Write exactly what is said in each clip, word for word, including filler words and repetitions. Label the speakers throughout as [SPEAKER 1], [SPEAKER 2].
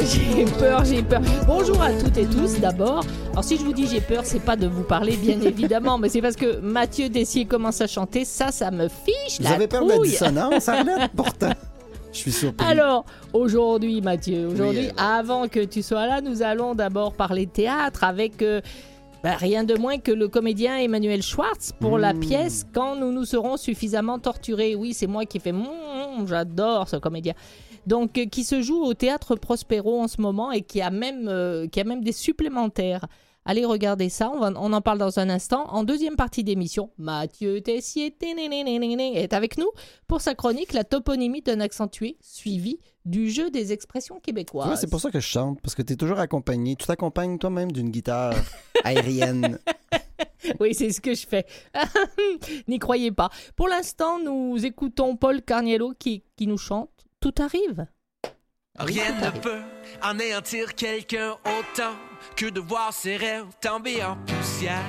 [SPEAKER 1] j'ai peur, j'ai peur. Bonjour à toutes et tous d'abord. Alors si je vous dis j'ai peur, c'est pas de vous parler bien évidemment, mais c'est parce que Mathieu Dessier commence à chanter, ça, ça me fiche
[SPEAKER 2] Vous
[SPEAKER 1] la
[SPEAKER 2] avez peur de la
[SPEAKER 1] trouille.
[SPEAKER 2] dissonance, Arlette, pourtant. Je suis surpris.
[SPEAKER 1] Alors, aujourd'hui Mathieu, aujourd'hui,
[SPEAKER 2] Oui, alors.
[SPEAKER 1] avant que tu sois là, nous allons d'abord parler théâtre avec... Euh, Ben, rien de moins que le comédien Emmanuel Schwartz pour mmh. la pièce « Quand nous nous serons suffisamment torturés ». Oui, c'est moi qui ai fait mmh, « j'adore ce comédien ». Donc, euh, qui se joue au Théâtre Prospero en ce moment et qui a même, euh, qui a même des supplémentaires. Allez regarder ça, on, va, on en parle dans un instant. En deuxième partie d'émission, Mathieu Tessier est avec nous pour sa chronique « La toponymie d'un accentué suivi du jeu des expressions québécoises ».
[SPEAKER 2] Tu vois, c'est pour ça que je chante, parce que tu es toujours accompagné. Tu t'accompagnes toi-même d'une guitare aérienne.
[SPEAKER 1] Oui, c'est ce que je fais. N'y croyez pas. Pour l'instant, nous écoutons Paul Carniello qui, qui nous chante « Tout arrive ».
[SPEAKER 3] Rien ne peut anéantir quelqu'un autant que de voir ses rêves tomber en poussière.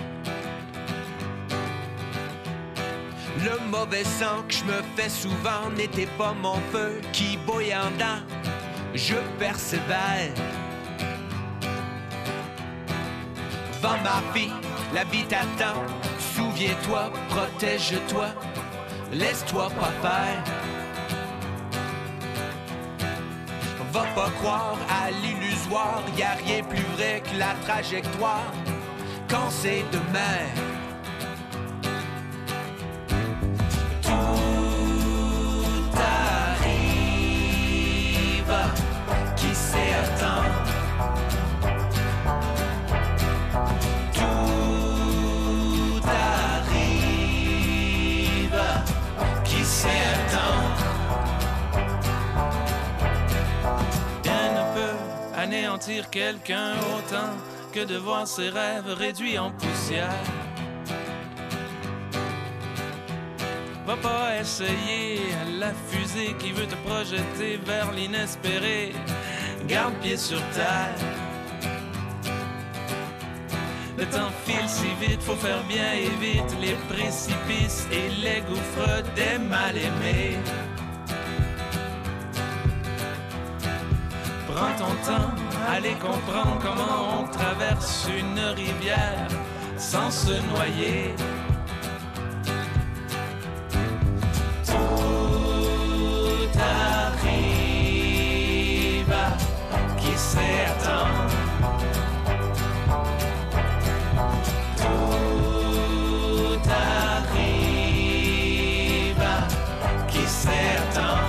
[SPEAKER 3] Le mauvais sang que je me fais souvent n'était pas mon feu qui bouille en dedans. Je persévère. Va ma fille, la vie t'attend. Souviens-toi, protège-toi, laisse-toi pas faire. Va pas croire à l'illusoire, y'a rien plus vrai que la trajectoire quand c'est demain. Tout arrive, qui sait attendre. Tout arrive, qui sait attendre. Anéantir quelqu'un autant que de voir ses rêves réduits en poussière. Va pas essayer la fusée qui veut te projeter vers l'inespéré. Garde pied sur terre. Le temps file si vite, faut faire bien et vite les précipices et les gouffres des mal-aimés. Prends ton temps, allez comprendre comment on traverse une rivière sans se noyer. Tout arrive, qui sait attendre. Tout arrive, qui sait attendre.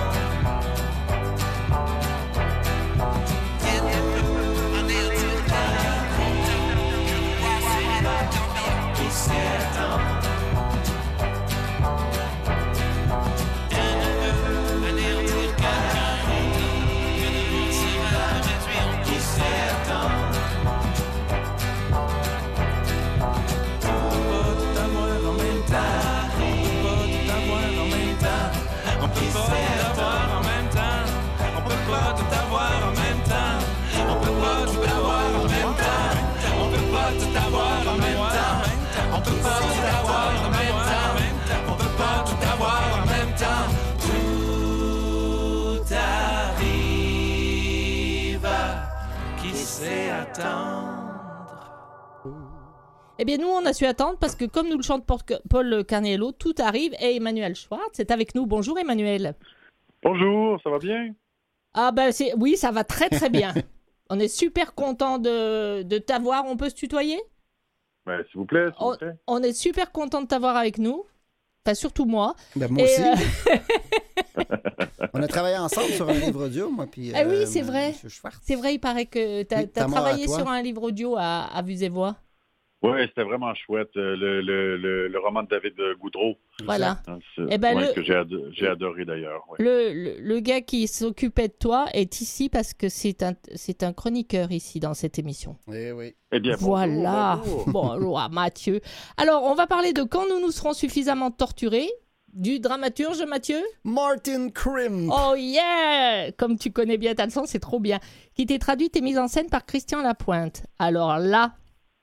[SPEAKER 1] Eh bien, nous, on a su attendre parce que, comme nous le chante Paul Carniello, tout arrive et Emmanuel Schwartz est avec nous. Bonjour, Emmanuel.
[SPEAKER 4] Bonjour, ça va bien?
[SPEAKER 1] Ah ben, c'est... oui, ça va très, très bien. On est super content de, de t'avoir. On peut se tutoyer?
[SPEAKER 4] Ben, s'il vous plaît, s'il
[SPEAKER 1] on,
[SPEAKER 4] vous plaît.
[SPEAKER 1] On est super content de t'avoir avec nous. Enfin, surtout moi.
[SPEAKER 2] Ben, moi
[SPEAKER 1] et
[SPEAKER 2] aussi.
[SPEAKER 1] Euh...
[SPEAKER 2] On a travaillé ensemble sur un livre audio, moi, puis...
[SPEAKER 1] Ah oui,
[SPEAKER 2] euh,
[SPEAKER 1] c'est vrai. C'est vrai, il paraît que tu as
[SPEAKER 2] oui,
[SPEAKER 1] travaillé sur un livre audio à, à Vues et Voix.
[SPEAKER 4] Oui, c'était vraiment chouette, le, le, le, le roman de David Goudreau.
[SPEAKER 1] Voilà.
[SPEAKER 4] C'est,
[SPEAKER 1] eh ben
[SPEAKER 4] ouais,
[SPEAKER 1] le,
[SPEAKER 4] que j'ai, ado- j'ai adoré d'ailleurs. Ouais.
[SPEAKER 1] Le, le, le gars qui s'occupait de toi est ici parce que c'est un, c'est un chroniqueur ici dans cette émission.
[SPEAKER 2] Eh oui.
[SPEAKER 4] Eh bien,
[SPEAKER 1] voilà.
[SPEAKER 4] bonjour,
[SPEAKER 1] bonjour à Mathieu. Alors, on va parler de Quand nous nous serons suffisamment torturés, du dramaturge Mathieu
[SPEAKER 2] Martin Krimp.
[SPEAKER 1] Oh yeah! Comme tu connais bien ta leçon, c'est trop bien. Qui était traduite et mise en scène par Christian Lapointe. Alors là...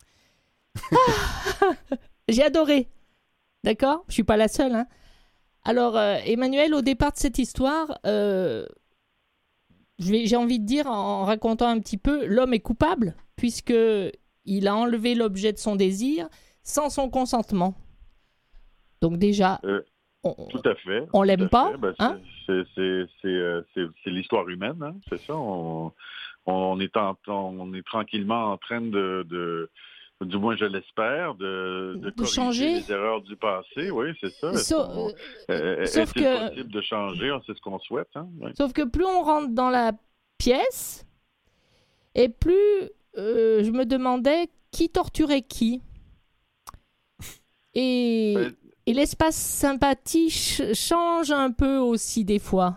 [SPEAKER 1] Ah j'ai adoré. D'accord? Je suis pas la seule. Hein. Alors, euh, Emmanuel, au départ de cette histoire, euh, je vais, j'ai envie de dire, en racontant un petit peu, l'homme est coupable, puisqu'il a enlevé l'objet de son désir sans son consentement. Donc déjà,
[SPEAKER 4] Euh,
[SPEAKER 1] on,
[SPEAKER 4] tout à fait.
[SPEAKER 1] on
[SPEAKER 4] tout
[SPEAKER 1] l'aime
[SPEAKER 4] à
[SPEAKER 1] pas,
[SPEAKER 4] fait. Ben,
[SPEAKER 1] hein?
[SPEAKER 4] c'est, c'est, c'est, euh, c'est, c'est l'histoire humaine, hein, c'est ça. On, on, est en, on est tranquillement en train de, de du moins je l'espère, de, de
[SPEAKER 1] De
[SPEAKER 4] corriger
[SPEAKER 1] changer.
[SPEAKER 4] les erreurs du passé. Oui, c'est ça. Est-ce
[SPEAKER 1] Sau-
[SPEAKER 4] qu'on-
[SPEAKER 1] euh,
[SPEAKER 4] est-
[SPEAKER 1] sauf
[SPEAKER 4] est-il
[SPEAKER 1] que,
[SPEAKER 4] possible de changer? C'est ce qu'on souhaite. Hein? Oui.
[SPEAKER 1] sauf que plus on rentre dans la pièce, et plus euh, je me demandais qui torturait qui. Et,
[SPEAKER 4] Ben,
[SPEAKER 1] et l'espace sympathie ch- change un peu aussi des fois.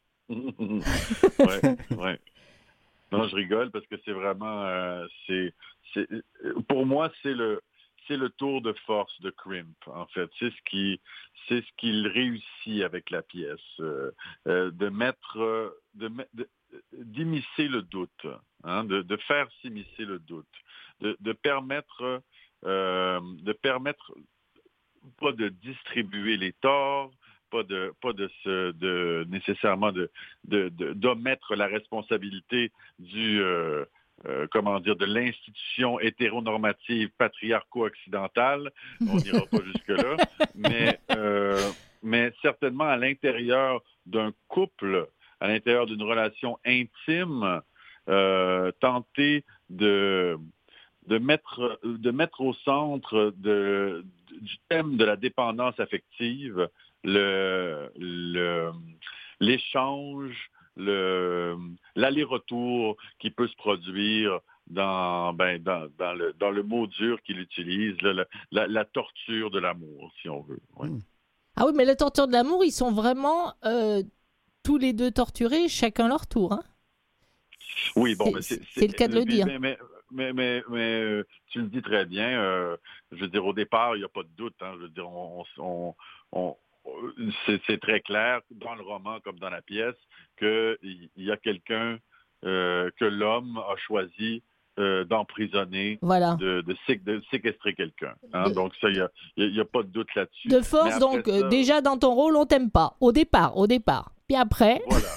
[SPEAKER 4] ouais, ouais. Non, je rigole parce que c'est vraiment, euh, c'est, c'est, pour moi, c'est le, c'est le tour de force de Crimp. En fait, c'est ce qui, c'est ce qu'il réussit avec la pièce, euh, euh, de mettre, euh, de, me- de- d'immiscer le doute, hein, de, de faire s'immiscer le doute, de, de permettre, euh, de permettre pas de distribuer les torts, pas de pas de se de nécessairement de, de, de d'omettre la responsabilité du euh, euh, comment dire de l'institution hétéronormative patriarco-occidentale. On n'ira pas jusque là, mais euh, mais certainement à l'intérieur d'un couple, à l'intérieur d'une relation intime, euh, tenter de de mettre, de mettre au centre de, du thème de la dépendance affective le, le, l'échange, le, l'aller-retour qui peut se produire dans, ben, dans, dans, le, dans le mot dur qu'il utilise, là, la, la, la torture de l'amour, si on veut. Ouais.
[SPEAKER 1] Ah oui, mais la torture de l'amour, ils sont vraiment euh, tous les deux torturés, chacun leur tour. Hein.
[SPEAKER 4] Oui, bon,
[SPEAKER 1] C'est-
[SPEAKER 4] mais c'est,
[SPEAKER 1] c'est- c'est le cas de le
[SPEAKER 4] mais-
[SPEAKER 1] dire.
[SPEAKER 4] Mais, mais, mais, mais, mais, euh, tu le dis très bien. euh, je veux dire, au départ, il n'y a pas de doute. Hein, je veux dire, on, on, on- on- c'est, c'est très clair dans le roman comme dans la pièce qu'il y a quelqu'un euh, que l'homme a choisi euh, d'emprisonner,
[SPEAKER 1] Voilà.
[SPEAKER 4] de, de, sé- de séquestrer quelqu'un. Hein,
[SPEAKER 1] De,
[SPEAKER 4] donc ça, il n'y a, il y a pas de doute là-dessus.
[SPEAKER 1] de
[SPEAKER 4] Mais
[SPEAKER 1] force,
[SPEAKER 4] après
[SPEAKER 1] donc, euh,
[SPEAKER 4] ça,
[SPEAKER 1] déjà dans ton rôle, on t'aime pas. Au départ, au départ. Puis après,
[SPEAKER 4] voilà.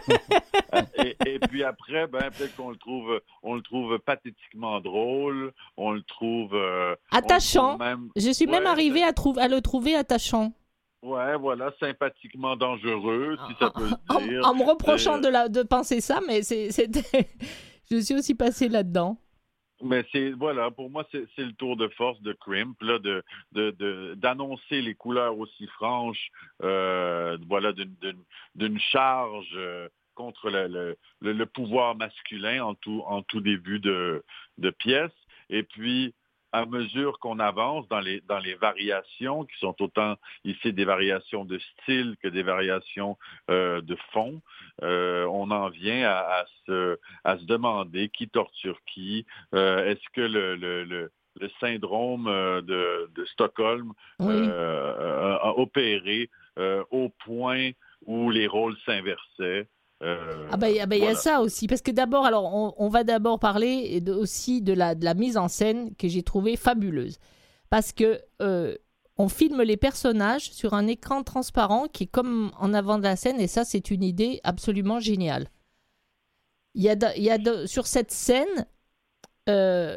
[SPEAKER 4] Et, et puis après, ben, peut-être qu'on le trouve, on le trouve pathétiquement drôle, on le trouve, euh, on le
[SPEAKER 1] attachant.
[SPEAKER 4] trouve même,
[SPEAKER 1] Je suis même
[SPEAKER 4] ouais,
[SPEAKER 1] arrivée
[SPEAKER 4] ben,
[SPEAKER 1] à, trou- à le trouver attachant.
[SPEAKER 4] ouais, voilà, sympathiquement dangereux, si
[SPEAKER 1] En,
[SPEAKER 4] ça peut
[SPEAKER 1] en-
[SPEAKER 4] se dire.
[SPEAKER 1] en me reprochant
[SPEAKER 4] Euh,
[SPEAKER 1] de, la, de penser ça, mais c'est, c'était... je suis aussi passée là-dedans.
[SPEAKER 4] Mais c'est voilà, pour moi, c'est, c'est le tour de force de Crimp, là, de, de, de- d'annoncer les couleurs aussi franches, euh, voilà, d'une, d'une, d'une charge euh, contre le, le, le, le pouvoir masculin en tout, en tout début de, de pièce. Et puis, à mesure qu'on avance dans les, dans les variations, qui sont autant ici des variations de style que des variations euh, de fond, euh, on en vient à, à, se, à se demander qui torture qui. Euh, est-ce que le, le, le, le syndrome euh, de, de Stockholm
[SPEAKER 1] Oui.
[SPEAKER 4] euh, a opéré euh, au point où les rôles s'inversaient? Euh,
[SPEAKER 1] Ah ben il y a
[SPEAKER 4] voilà.
[SPEAKER 1] ça aussi, parce que d'abord, alors on, on va d'abord parler de- aussi de la, de la mise en scène que j'ai trouvée fabuleuse. Parce que euh, on filme les personnages sur un écran transparent qui est comme en avant de la scène, et ça c'est une idée absolument géniale. Il y a, de- il y a de- sur cette scène, euh,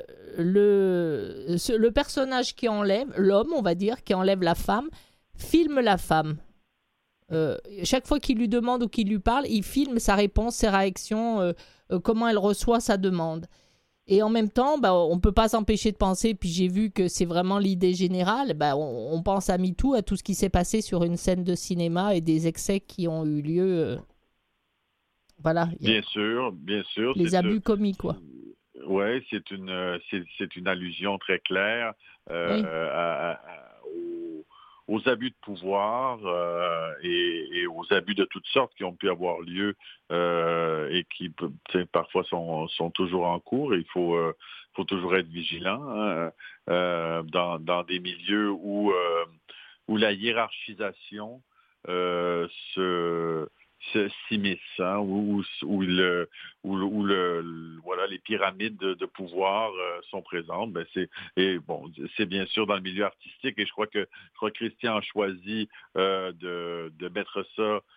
[SPEAKER 1] le, ce- le personnage qui enlève, l'homme on va dire, qui enlève la femme, filme la femme. Euh, chaque fois qu'il lui demande ou qu'il lui parle, il filme sa réponse, ses réactions, euh, euh, comment elle reçoit sa demande. Et en même temps, bah, on ne peut pas s'empêcher de penser, puis j'ai vu que c'est vraiment l'idée générale, bah, on, on pense à MeToo, à tout ce qui s'est passé sur une scène de cinéma et des excès qui ont eu lieu. euh, voilà.
[SPEAKER 4] Bien sûr, bien sûr.
[SPEAKER 1] Les
[SPEAKER 4] c'est,
[SPEAKER 1] abus
[SPEAKER 4] euh,
[SPEAKER 1] commis, quoi.
[SPEAKER 4] Oui, c'est une, euh, c'est, c'est une allusion très claire euh,
[SPEAKER 1] Oui.
[SPEAKER 4] à- à- aux, aux abus de pouvoir euh, et, et aux abus de toutes sortes qui ont pu avoir lieu euh, et qui tu sais, parfois sont, sont toujours en cours. Et il faut, euh, faut toujours être vigilant hein, euh, dans, dans des milieux où, euh, où la hiérarchisation euh, se se- s'immisce, hein, où, où, le, où, le, où le, le- voilà, les pyramides de, de pouvoir euh, sont présentes. Ben c'est, et bon, c'est bien sûr dans le milieu artistique, et je crois que, je crois que Christian a choisi euh, de, de mettre ça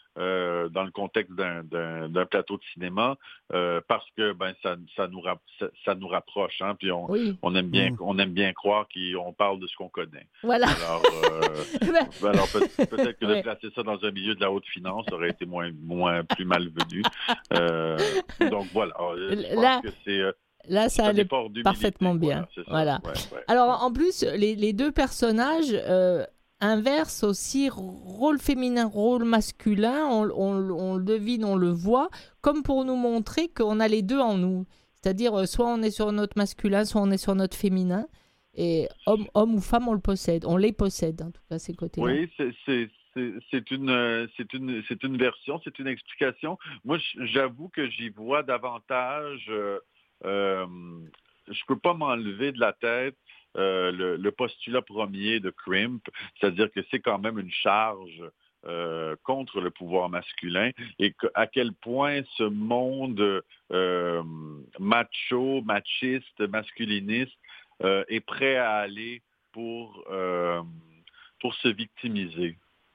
[SPEAKER 4] euh, dans le contexte d'un, d'un, d'un plateau de cinéma, euh, parce que ben ça, ça, nous, rap- ça, ça nous rapproche, hein, puis on,
[SPEAKER 1] Oui.
[SPEAKER 4] on, aime bien,
[SPEAKER 2] Mm.
[SPEAKER 4] on aime bien croire qu'on parle de ce qu'on connaît.
[SPEAKER 1] Voilà.
[SPEAKER 4] Alors, euh, alors peut- peut-être que de
[SPEAKER 1] Ouais.
[SPEAKER 4] placer ça dans un milieu de la haute finance aurait été moins, moins plus malvenu. Euh, donc voilà, je pense
[SPEAKER 1] Là-
[SPEAKER 4] que c'est... euh,
[SPEAKER 1] Là,
[SPEAKER 4] c'est
[SPEAKER 1] ça
[SPEAKER 4] un
[SPEAKER 1] allait
[SPEAKER 4] effort d'humilité.
[SPEAKER 1] parfaitement bien.
[SPEAKER 4] Voilà, c'est ça.
[SPEAKER 1] Voilà.
[SPEAKER 4] Ouais, ouais.
[SPEAKER 1] Alors, en plus, les, les deux personnages euh, inversent aussi rôle féminin, rôle masculin. On, on- on le devine, on le voit, comme pour nous montrer qu'on a les deux en nous. C'est-à-dire, euh, soit on est sur notre masculin, soit on est sur notre féminin. Et homme, homme ou femme, on le possède. On les possède, en tout cas, ces côtés-là.
[SPEAKER 4] Oui, c'est, c'est, c'est, c'est, une, euh, c'est, une, c'est une version, c'est une explication. Moi, j- j'avoue que j'y vois davantage... Euh, euh, je ne peux pas m'enlever de la tête euh, le, le postulat premier de Crimp, c'est-à-dire que c'est quand même une charge euh, contre le pouvoir masculin et que, à quel point ce monde euh, macho, machiste, masculiniste euh, est prêt à aller pour, euh, pour se victimiser.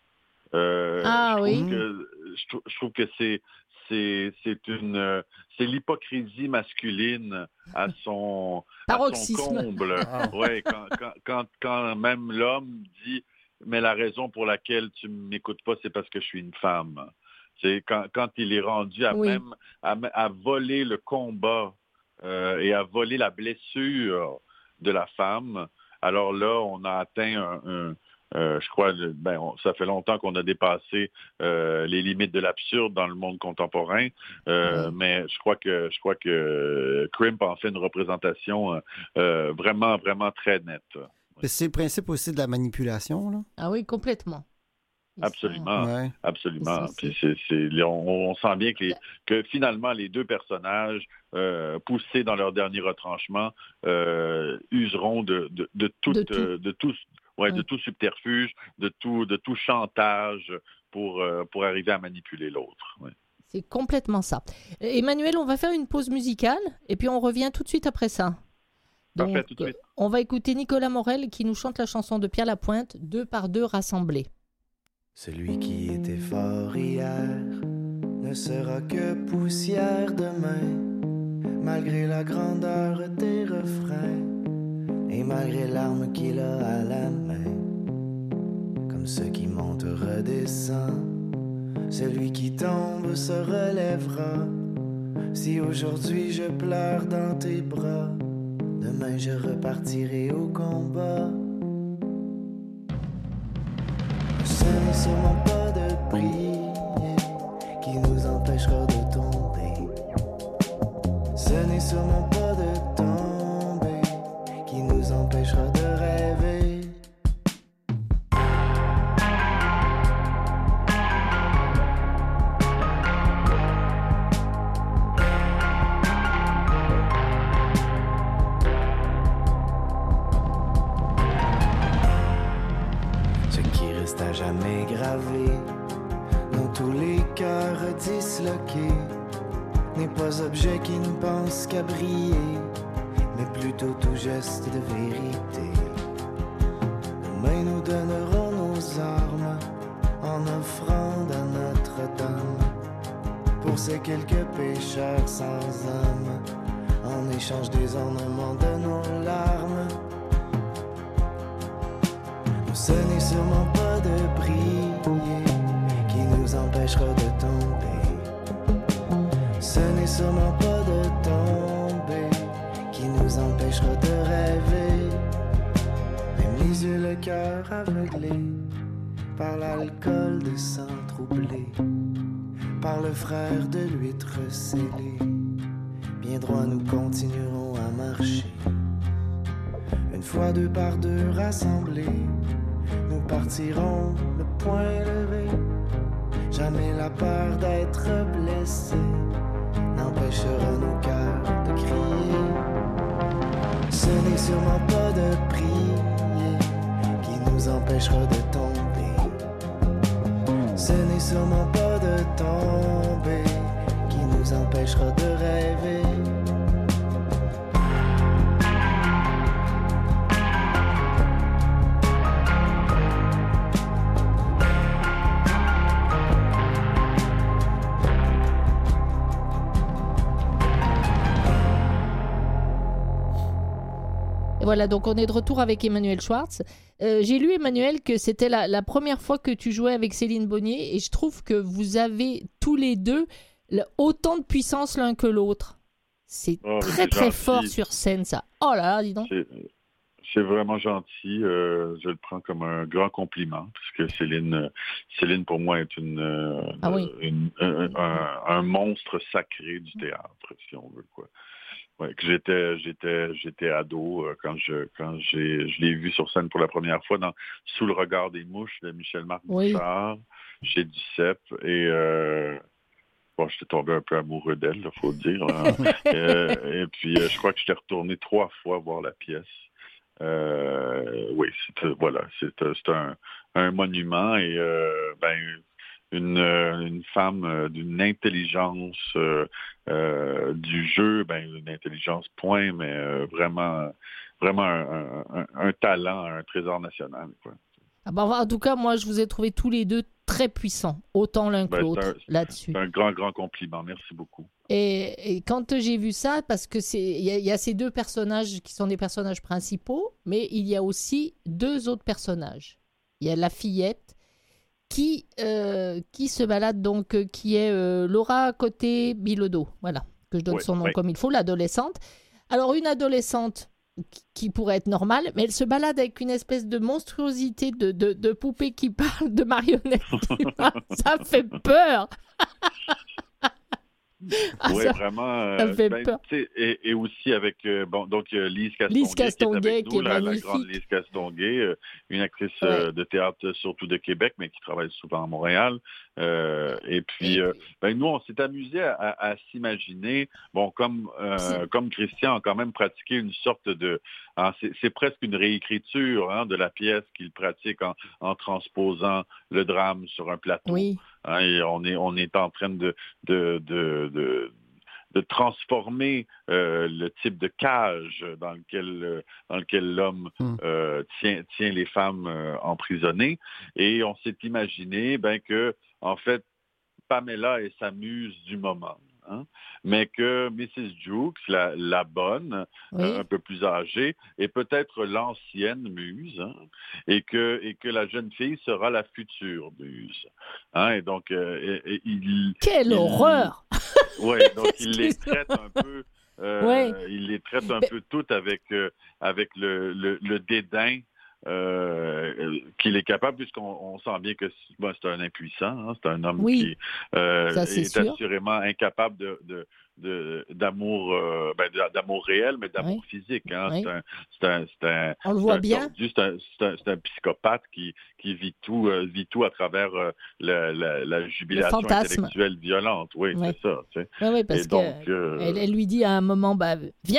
[SPEAKER 4] Euh,
[SPEAKER 1] Ah
[SPEAKER 4] je
[SPEAKER 1] oui.
[SPEAKER 4] trouve que, je, trou- je trouve que c'est, c'est, c'est, une, euh, c'est l'hypocrisie masculine à son, à son
[SPEAKER 1] Paroxysme.
[SPEAKER 4] comble.
[SPEAKER 2] Ah.
[SPEAKER 4] Ouais, quand, quand, quand, quand même l'homme dit « mais la raison pour laquelle tu ne m'écoutes pas, c'est parce que je suis une femme ». C'est quand, quand il est rendu à
[SPEAKER 1] Oui.
[SPEAKER 4] même à, à voler le combat euh, et à voler la blessure de la femme, alors là, on a atteint un... un Euh, je crois, le- ben, on- ça fait longtemps qu'on a dépassé euh, les limites de l'absurde dans le monde contemporain, euh,
[SPEAKER 1] Oui.
[SPEAKER 4] mais je crois que je crois que Crimp en fait une représentation euh, vraiment vraiment très nette.
[SPEAKER 2] C'est le principe aussi de la manipulation, là.
[SPEAKER 1] Ah oui, complètement. Ils sont-
[SPEAKER 4] Absolument,
[SPEAKER 2] Ouais.
[SPEAKER 4] absolument.
[SPEAKER 1] C'est-
[SPEAKER 4] Puis c'est, c'est- on, on sent bien que, les- que finalement les deux personnages euh, poussés dans leur dernier retranchement euh, useront de, de, de, toute,
[SPEAKER 1] De tout.
[SPEAKER 4] euh, de tout, ouais, de
[SPEAKER 1] Oui.
[SPEAKER 4] tout subterfuge, de tout, de tout chantage pour, euh, pour arriver à manipuler l'autre. Ouais.
[SPEAKER 1] C'est complètement ça. Emmanuel, on va faire une pause musicale et puis on revient tout de suite après ça. Donc,
[SPEAKER 4] Parfait, tout de suite.
[SPEAKER 1] on va écouter Nicolas Morel qui nous chante la chanson de Pierre Lapointe, Deux par deux rassemblés.
[SPEAKER 5] Celui qui était fort hier ne sera que poussière demain, malgré la grandeur des refrains et malgré l'arme qu'il a à la main. Comme ce qui monte redescend, celui qui tombe se relèvera. Si aujourd'hui je pleure dans tes bras, demain je repartirai au combat. Ce n'est sûrement pas de prier qui nous empêchera de tomber. Ce n'est sûrement pas de tomber qui nous empêchera de rêver. Ce qui reste à jamais gravé dans tous les cœurs disloqués n'est pas objet qui ne pense qu'à briller, mais plutôt tout geste de vérité. Nos mains nous donneront nos armes en offrande à Notre-Dame pour ces quelques pécheurs sans âme, en échange des ornements de nos larmes. Ce n'est sûrement pas de prier qui nous empêchera de tomber. Ce n'est sûrement pas de tomber qui nous empêchera de rêver. Même les yeux, le cœur aveuglé par l'alcool de sang troublé, par le frère de l'huître scellé, bien droit nous continuerons à marcher. Une fois deux par deux rassemblés, nous partirons le poing levé. Jamais la peur d'être blessé n'empêchera nos cœurs de crier. Ce n'est sûrement pas de prier qui nous empêchera de tomber. Ce n'est sûrement pas de tomber qui nous empêchera de rêver.
[SPEAKER 1] voilà, donc on est de retour avec Emmanuel Schwartz. Euh, j'ai lu, Emmanuel, que c'était la, la première fois que tu jouais avec Céline Bonnier et je trouve que vous avez tous les deux le- autant de puissance l'un que l'autre. C'est
[SPEAKER 4] Oh,
[SPEAKER 1] très
[SPEAKER 4] c'est
[SPEAKER 1] très
[SPEAKER 4] gentil.
[SPEAKER 1] fort sur scène, ça. Oh là là, dis donc.
[SPEAKER 4] C'est, c'est vraiment gentil. euh, je le prends comme un grand compliment, puisque Céline, euh, Céline pour moi est une, euh,
[SPEAKER 1] Ah oui.
[SPEAKER 4] une- un, un- un monstre sacré du théâtre, si on veut quoi. Ouais, que j'étais, j'étais, j'étais ado euh, quand je, quand j'ai, je l'ai vu sur scène pour la première fois dans Sous le regard des mouches de Michel-Marc
[SPEAKER 1] Oui.
[SPEAKER 4] Bouchard, chez Duceppe, et euh, bon, j'étais tombé un peu amoureux d'elle, il faut le dire. Là. Euh, et puis, euh, je crois que j'étais retourné trois fois voir la pièce. Euh, oui, c'est, voilà, c'est, c'est un, un monument et euh, ben, une, une femme euh, d'une intelligence euh, euh, du jeu, ben, une intelligence point, mais euh, vraiment, vraiment un, un, un talent, un trésor national. Quoi.
[SPEAKER 1] Ah bah, en tout cas, moi, je vous ai trouvé tous les deux très puissants, autant l'un que
[SPEAKER 4] Ben, c'est
[SPEAKER 1] l'autre
[SPEAKER 4] un-
[SPEAKER 1] là-dessus.
[SPEAKER 4] C'est un grand, grand compliment. Merci beaucoup.
[SPEAKER 1] Et, et quand j'ai vu ça, parce que c'est, il y, a- il y a ces deux personnages qui sont des personnages principaux, mais il y a aussi deux autres personnages. Il y a la fillette qui, euh, qui se balade donc, euh, qui est euh, Laura Côté Bilodeau, voilà, que je donne
[SPEAKER 4] Oui,
[SPEAKER 1] son nom
[SPEAKER 4] oui.
[SPEAKER 1] comme il faut, l'adolescente. Alors une adolescente qui, qui pourrait être normale, mais elle se balade avec une espèce de monstruosité de, de, de poupée qui parle, de marionnette qui parle. Ça fait peur. Ah,
[SPEAKER 4] Oui,
[SPEAKER 1] ça-
[SPEAKER 4] vraiment.
[SPEAKER 1] ça
[SPEAKER 4] euh,
[SPEAKER 1] fait
[SPEAKER 4] ben,
[SPEAKER 1] peur.
[SPEAKER 4] tu sais, et, et aussi avec euh, bon, donc euh, Lise Castonguay,
[SPEAKER 1] Lise Castonguay,
[SPEAKER 4] qui est avec
[SPEAKER 1] qui
[SPEAKER 4] nous,
[SPEAKER 1] est
[SPEAKER 4] la, la
[SPEAKER 1] magnifique.
[SPEAKER 4] grande Lise Castonguay, euh, une actrice
[SPEAKER 1] Ouais.
[SPEAKER 4] euh, de théâtre surtout de Québec, mais qui travaille souvent à Montréal. Euh, et puis,
[SPEAKER 1] Et
[SPEAKER 4] euh, ben, nous, on s'est amusé à, à- à s'imaginer, bon, comme euh,
[SPEAKER 1] C'est-
[SPEAKER 4] comme Christian a quand même pratiqué une sorte de, hein, c'est, c'est presque une réécriture hein, de la pièce qu'il pratique en, en transposant le drame sur un plateau.
[SPEAKER 1] Oui,
[SPEAKER 4] Hein, et on est on est en train de de de, de de transformer euh, le type de cage dans lequel euh, dans lequel l'homme
[SPEAKER 2] Hmm.
[SPEAKER 4] euh, tient tient les femmes euh, emprisonnées et on s'est imaginé ben que en fait Pamela est sa muse du moment. Hein, mais que missus Jukes, la, la bonne,
[SPEAKER 1] oui.
[SPEAKER 4] euh, un peu plus âgée, est peut-être l'ancienne muse, hein, et que et que la jeune fille sera la future muse. Hein, et donc, euh, et- et il,
[SPEAKER 1] Quelle
[SPEAKER 4] il-
[SPEAKER 1] horreur!
[SPEAKER 4] ouais, donc il les
[SPEAKER 1] Excuse-moi.
[SPEAKER 4] traite un peu, euh,
[SPEAKER 1] Ouais.
[SPEAKER 4] il les traite un
[SPEAKER 1] Mais-
[SPEAKER 4] peu toutes avec euh, avec le, le, le dédain euh, qu'il est capable, puisqu'on on sent bien que c'est bon, c'est un impuissant, hein, c'est un homme
[SPEAKER 1] Oui,
[SPEAKER 4] qui euh,
[SPEAKER 1] ça, c'est
[SPEAKER 4] est
[SPEAKER 1] sûr.
[SPEAKER 4] assurément incapable de, de, de- d'amour, euh, ben, d'amour réel, mais d'amour
[SPEAKER 1] Oui.
[SPEAKER 4] physique. Hein.
[SPEAKER 1] Oui.
[SPEAKER 4] C'est un, c'est un, c'est un,
[SPEAKER 1] On le
[SPEAKER 4] c'est
[SPEAKER 1] voit
[SPEAKER 4] un
[SPEAKER 1] bien.
[SPEAKER 4] tordu, c'est un, c'est un, c'est un psychopathe qui, qui vit tout, euh, vit tout à travers euh, la, la, la jubilation
[SPEAKER 1] fantasme.
[SPEAKER 4] intellectuelle violente. Oui,
[SPEAKER 1] Ouais.
[SPEAKER 4] c'est ça. Tu sais.
[SPEAKER 1] Oui, oui, parce
[SPEAKER 4] Et donc,
[SPEAKER 1] que
[SPEAKER 4] euh,
[SPEAKER 1] elle, elle lui dit à un moment, bah, viens.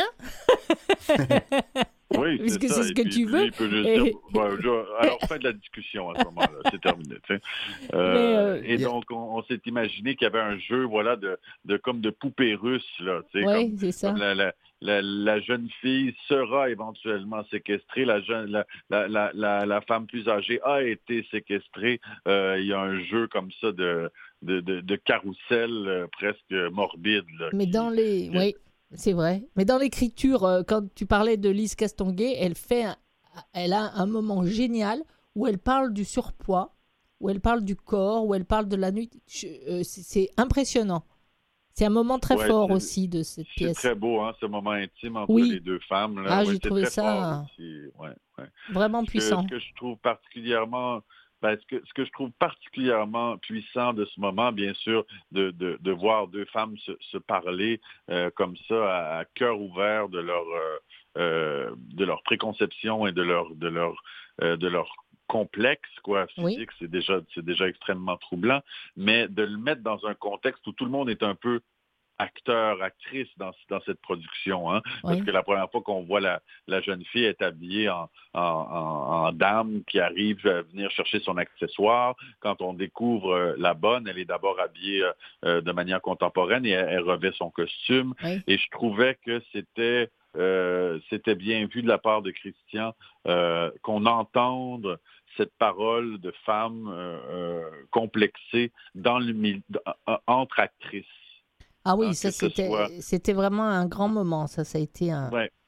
[SPEAKER 4] oui,
[SPEAKER 1] puisque
[SPEAKER 4] c'est ça.
[SPEAKER 1] c'est ce
[SPEAKER 4] Et
[SPEAKER 1] que
[SPEAKER 4] puis,
[SPEAKER 1] tu
[SPEAKER 4] lui,
[SPEAKER 1] veux.
[SPEAKER 4] il peut juste
[SPEAKER 1] Et-
[SPEAKER 4] dire, bon, je- alors fin de la discussion à ce moment-là, c'est terminé. Tu sais. Euh,
[SPEAKER 1] Mais, euh,
[SPEAKER 4] et
[SPEAKER 2] y a-
[SPEAKER 4] donc, on, on s'est imaginé qu'il y avait un jeu, voilà, de, de comme de poupée russe, là, tu sais,
[SPEAKER 1] Oui,
[SPEAKER 4] comme,
[SPEAKER 1] c'est ça.
[SPEAKER 4] comme la, la, la, la jeune fille sera éventuellement séquestrée, la jeune, la, la, la, la, la femme plus âgée a été séquestrée. Euh, il y a un jeu comme ça de de, de, de carrousel euh, presque morbide. Là,
[SPEAKER 1] Mais
[SPEAKER 4] qui-
[SPEAKER 1] dans les...
[SPEAKER 4] qui-
[SPEAKER 1] Oui, c'est vrai. Mais dans l'écriture, euh, quand tu parlais de Lise Castonguay, elle fait... un- Elle a un moment génial où elle parle du surpoids, où elle parle du corps, où elle parle de la nuit. Je- euh, c'est c'est impressionnant. C'est un moment très
[SPEAKER 4] Ouais,
[SPEAKER 1] fort
[SPEAKER 4] c'est-
[SPEAKER 1] aussi de cette
[SPEAKER 4] C'est
[SPEAKER 1] pièce.
[SPEAKER 4] très beau, hein, ce moment intime entre
[SPEAKER 1] Oui.
[SPEAKER 4] les deux femmes. Là.
[SPEAKER 1] Ah,
[SPEAKER 4] Ouais,
[SPEAKER 1] j'ai
[SPEAKER 4] c'est
[SPEAKER 1] trouvé
[SPEAKER 4] très
[SPEAKER 1] ça
[SPEAKER 4] fort aussi. Ouais, ouais.
[SPEAKER 1] vraiment
[SPEAKER 4] Ce que,
[SPEAKER 1] puissant.
[SPEAKER 4] ce que je trouve particulièrement, ben, ce, que, ce que je trouve particulièrement puissant de ce moment, bien sûr, de, de, de voir deux femmes se, se parler euh, comme ça, à, à cœur ouvert de leur euh, euh, de leur préconception et de leur de leur euh, de leur complexe quoi physique,
[SPEAKER 1] Oui.
[SPEAKER 4] c'est déjà c'est déjà extrêmement troublant, mais de le mettre dans un contexte où tout le monde est un peu acteur, actrice dans, dans cette production. Hein? Parce
[SPEAKER 1] Oui.
[SPEAKER 4] que la première fois qu'on voit la, la jeune fille est habillée en, en, en, en dame qui arrive à venir chercher son accessoire. Quand on découvre euh, la bonne, elle est d'abord habillée euh, de manière contemporaine et elle, elle revêt son costume.
[SPEAKER 1] Oui.
[SPEAKER 4] Et je trouvais que c'était euh, c'était bien vu de la part de Christian euh, qu'on entende cette parole de femme euh, euh, complexée dans le milieu, entre actrices.
[SPEAKER 1] Ah oui,
[SPEAKER 4] Hein,
[SPEAKER 1] ça
[SPEAKER 4] que ce
[SPEAKER 1] c'était
[SPEAKER 4] soit-
[SPEAKER 1] c'était vraiment un grand moment. Ça, ça a été un...
[SPEAKER 4] Ouais,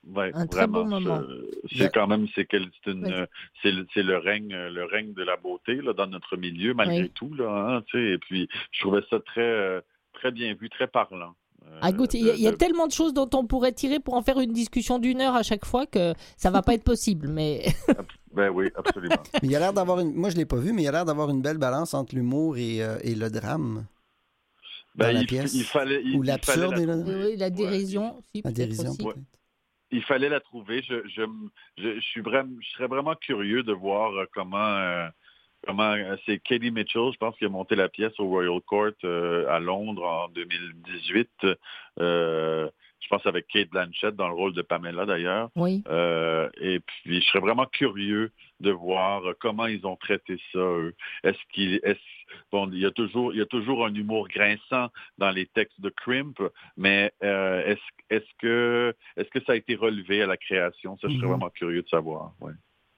[SPEAKER 4] Ouais,
[SPEAKER 1] Un très beau
[SPEAKER 4] vraiment.
[SPEAKER 1] moment.
[SPEAKER 4] Je- c'est quand même, c'est, quel- c'est, une,
[SPEAKER 1] Oui.
[SPEAKER 4] euh, c'est, le, c'est le règne, euh, le règne de la beauté là, dans notre milieu, malgré
[SPEAKER 1] Oui.
[SPEAKER 4] tout. Là, hein, tu sais, et puis, je trouvais ça très, euh, très bien vu, très parlant. euh,
[SPEAKER 1] Ah, écoute, il y, a-
[SPEAKER 4] de-
[SPEAKER 1] il y a
[SPEAKER 4] de-
[SPEAKER 1] tellement de choses dont on pourrait tirer pour en faire une discussion d'une heure à chaque fois que ça va pas être possible. Mais
[SPEAKER 4] Ben oui, absolument.
[SPEAKER 2] Mais il a l'air d'avoir une... Moi, je l'ai pas vu, mais il a l'air d'avoir une belle balance entre l'humour et, euh, et le drame dans
[SPEAKER 4] Ben,
[SPEAKER 2] la
[SPEAKER 4] il,
[SPEAKER 2] pièce.
[SPEAKER 4] il fallait, il,
[SPEAKER 2] Ou
[SPEAKER 4] il
[SPEAKER 2] l'absurde
[SPEAKER 4] fallait
[SPEAKER 2] et
[SPEAKER 4] la,
[SPEAKER 2] le...
[SPEAKER 1] oui, oui, la dérision, si,
[SPEAKER 2] La
[SPEAKER 1] peut-être
[SPEAKER 2] dérision,
[SPEAKER 1] aussi.
[SPEAKER 4] Ouais.
[SPEAKER 2] peut-être.
[SPEAKER 4] il fallait la trouver. Je, je, je, je suis vraiment, je serais vraiment curieux de voir euh, comment, euh, comment euh, c'est Katie Mitchell, je pense, qui a monté la pièce au Royal Court euh, à Londres en deux mille dix-huit. Euh, je pense avec Kate Blanchett dans le rôle de Pamela d'ailleurs.
[SPEAKER 1] Oui.
[SPEAKER 4] Euh, et puis, je serais vraiment curieux de voir comment ils ont traité ça, eux. Est-ce qu'il, est-ce, bon, il y a toujours, il y a toujours un humour grinçant dans les textes de Crimp, mais euh, est-ce, est-ce que, est-ce que ça a été relevé à la création? Ça, je serais
[SPEAKER 2] Mhm.
[SPEAKER 4] vraiment curieux de savoir. Ouais.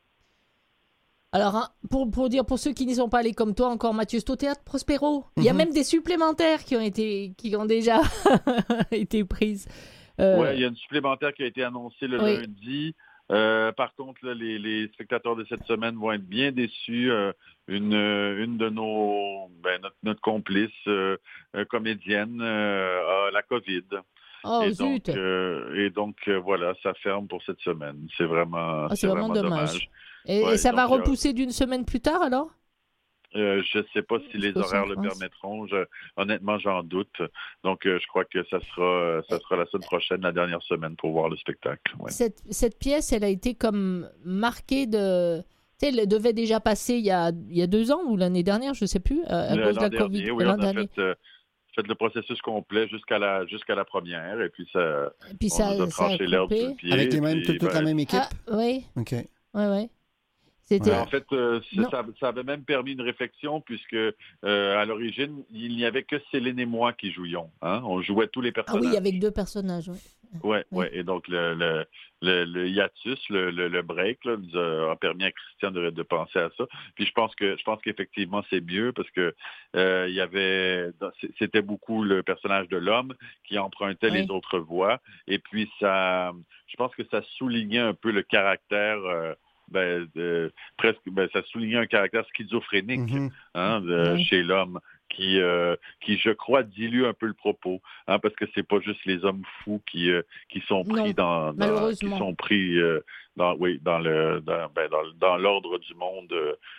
[SPEAKER 1] Alors, hein, pour, pour dire, pour ceux qui n'y sont pas allés comme toi encore, Mathieu, c'est au Théâtre Prospero. Il y a
[SPEAKER 2] Mhm.
[SPEAKER 1] même des supplémentaires qui ont été, qui ont déjà été prises. Euh,
[SPEAKER 4] Ouais, il y a une supplémentaire qui a été annoncée le
[SPEAKER 1] Oui.
[SPEAKER 4] lundi. Euh, par contre, là, les, les spectateurs de cette semaine vont être bien déçus. Euh, une, euh, une de nos, ben, notre, notre complice euh, euh, comédienne euh, a la COVID.
[SPEAKER 1] Oh,
[SPEAKER 4] et,
[SPEAKER 1] zut.
[SPEAKER 4] donc, euh, et donc, euh, voilà, ça ferme pour cette semaine. C'est vraiment,
[SPEAKER 1] Ah, c'est vraiment dommage.
[SPEAKER 4] dommage.
[SPEAKER 1] Et,
[SPEAKER 4] Ouais,
[SPEAKER 1] et ça
[SPEAKER 4] donc,
[SPEAKER 1] va
[SPEAKER 4] il y a-
[SPEAKER 1] repousser d'une semaine plus tard alors?
[SPEAKER 4] Euh, je ne sais pas si les
[SPEAKER 1] Jusqu'au
[SPEAKER 4] horaires
[SPEAKER 1] cinq
[SPEAKER 4] le
[SPEAKER 1] mars.
[SPEAKER 4] permettront. Je- honnêtement, j'en doute. Donc, euh, je crois que ça sera, euh, ça sera la semaine prochaine, la dernière semaine, pour voir le spectacle. Ouais.
[SPEAKER 1] Cette, cette pièce, elle a été comme marquée de... Tu sais, elle devait déjà passer il y a, il y a deux ans ou l'année dernière, je ne sais plus, euh, à
[SPEAKER 4] Le-
[SPEAKER 1] cause de
[SPEAKER 4] l'an
[SPEAKER 1] la Covid.
[SPEAKER 4] dernier, oui,
[SPEAKER 1] l'an
[SPEAKER 4] on a
[SPEAKER 1] dernier.
[SPEAKER 4] fait, euh, fait le processus complet jusqu'à la, jusqu'à la première. Et puis, ça,
[SPEAKER 1] Et puis
[SPEAKER 4] on
[SPEAKER 1] ça,
[SPEAKER 4] nous a
[SPEAKER 1] ça a
[SPEAKER 4] tranché l'herbe
[SPEAKER 1] coupé.
[SPEAKER 4] sous le pied.
[SPEAKER 2] Avec les mêmes,
[SPEAKER 4] puis,
[SPEAKER 2] toute, toute la
[SPEAKER 4] ben,
[SPEAKER 2] même équipe?
[SPEAKER 1] Ah, oui,
[SPEAKER 2] OK.
[SPEAKER 1] oui, oui. C'était...
[SPEAKER 4] Ben, en fait, euh, ça,
[SPEAKER 1] Non.
[SPEAKER 4] ça, ça avait même permis une réflexion puisque euh, à l'origine, il n'y avait que Céline et moi qui jouions. Hein? On jouait tous les
[SPEAKER 1] Ah
[SPEAKER 4] personnages.
[SPEAKER 1] oui, avec deux personnages, oui.
[SPEAKER 4] Ouais,
[SPEAKER 1] Oui.
[SPEAKER 4] ouais. Et donc le, le, le, le hiatus, le, le, le break, là, nous a, a permis à Christian de, de penser à ça. Puis je pense que je pense qu'effectivement c'est mieux parce que euh, il y avait c'était beaucoup le personnage de l'homme qui empruntait
[SPEAKER 1] Oui.
[SPEAKER 4] les autres voix. Et puis ça, je pense que ça soulignait un peu le caractère. Euh, Ben, de, presque, ben, ça soulignait un caractère schizophrénique
[SPEAKER 2] Mhm.
[SPEAKER 4] hein, de,
[SPEAKER 1] Oui.
[SPEAKER 4] chez l'homme qui, euh, qui, je crois, dilue un peu le propos, hein, parce que c'est pas juste les hommes fous qui, euh, qui sont pris
[SPEAKER 1] Non,
[SPEAKER 4] dans, dans qui
[SPEAKER 1] malheureusement.
[SPEAKER 4] sont pris euh, dans, oui, dans le, dans, ben, dans, dans l'ordre du monde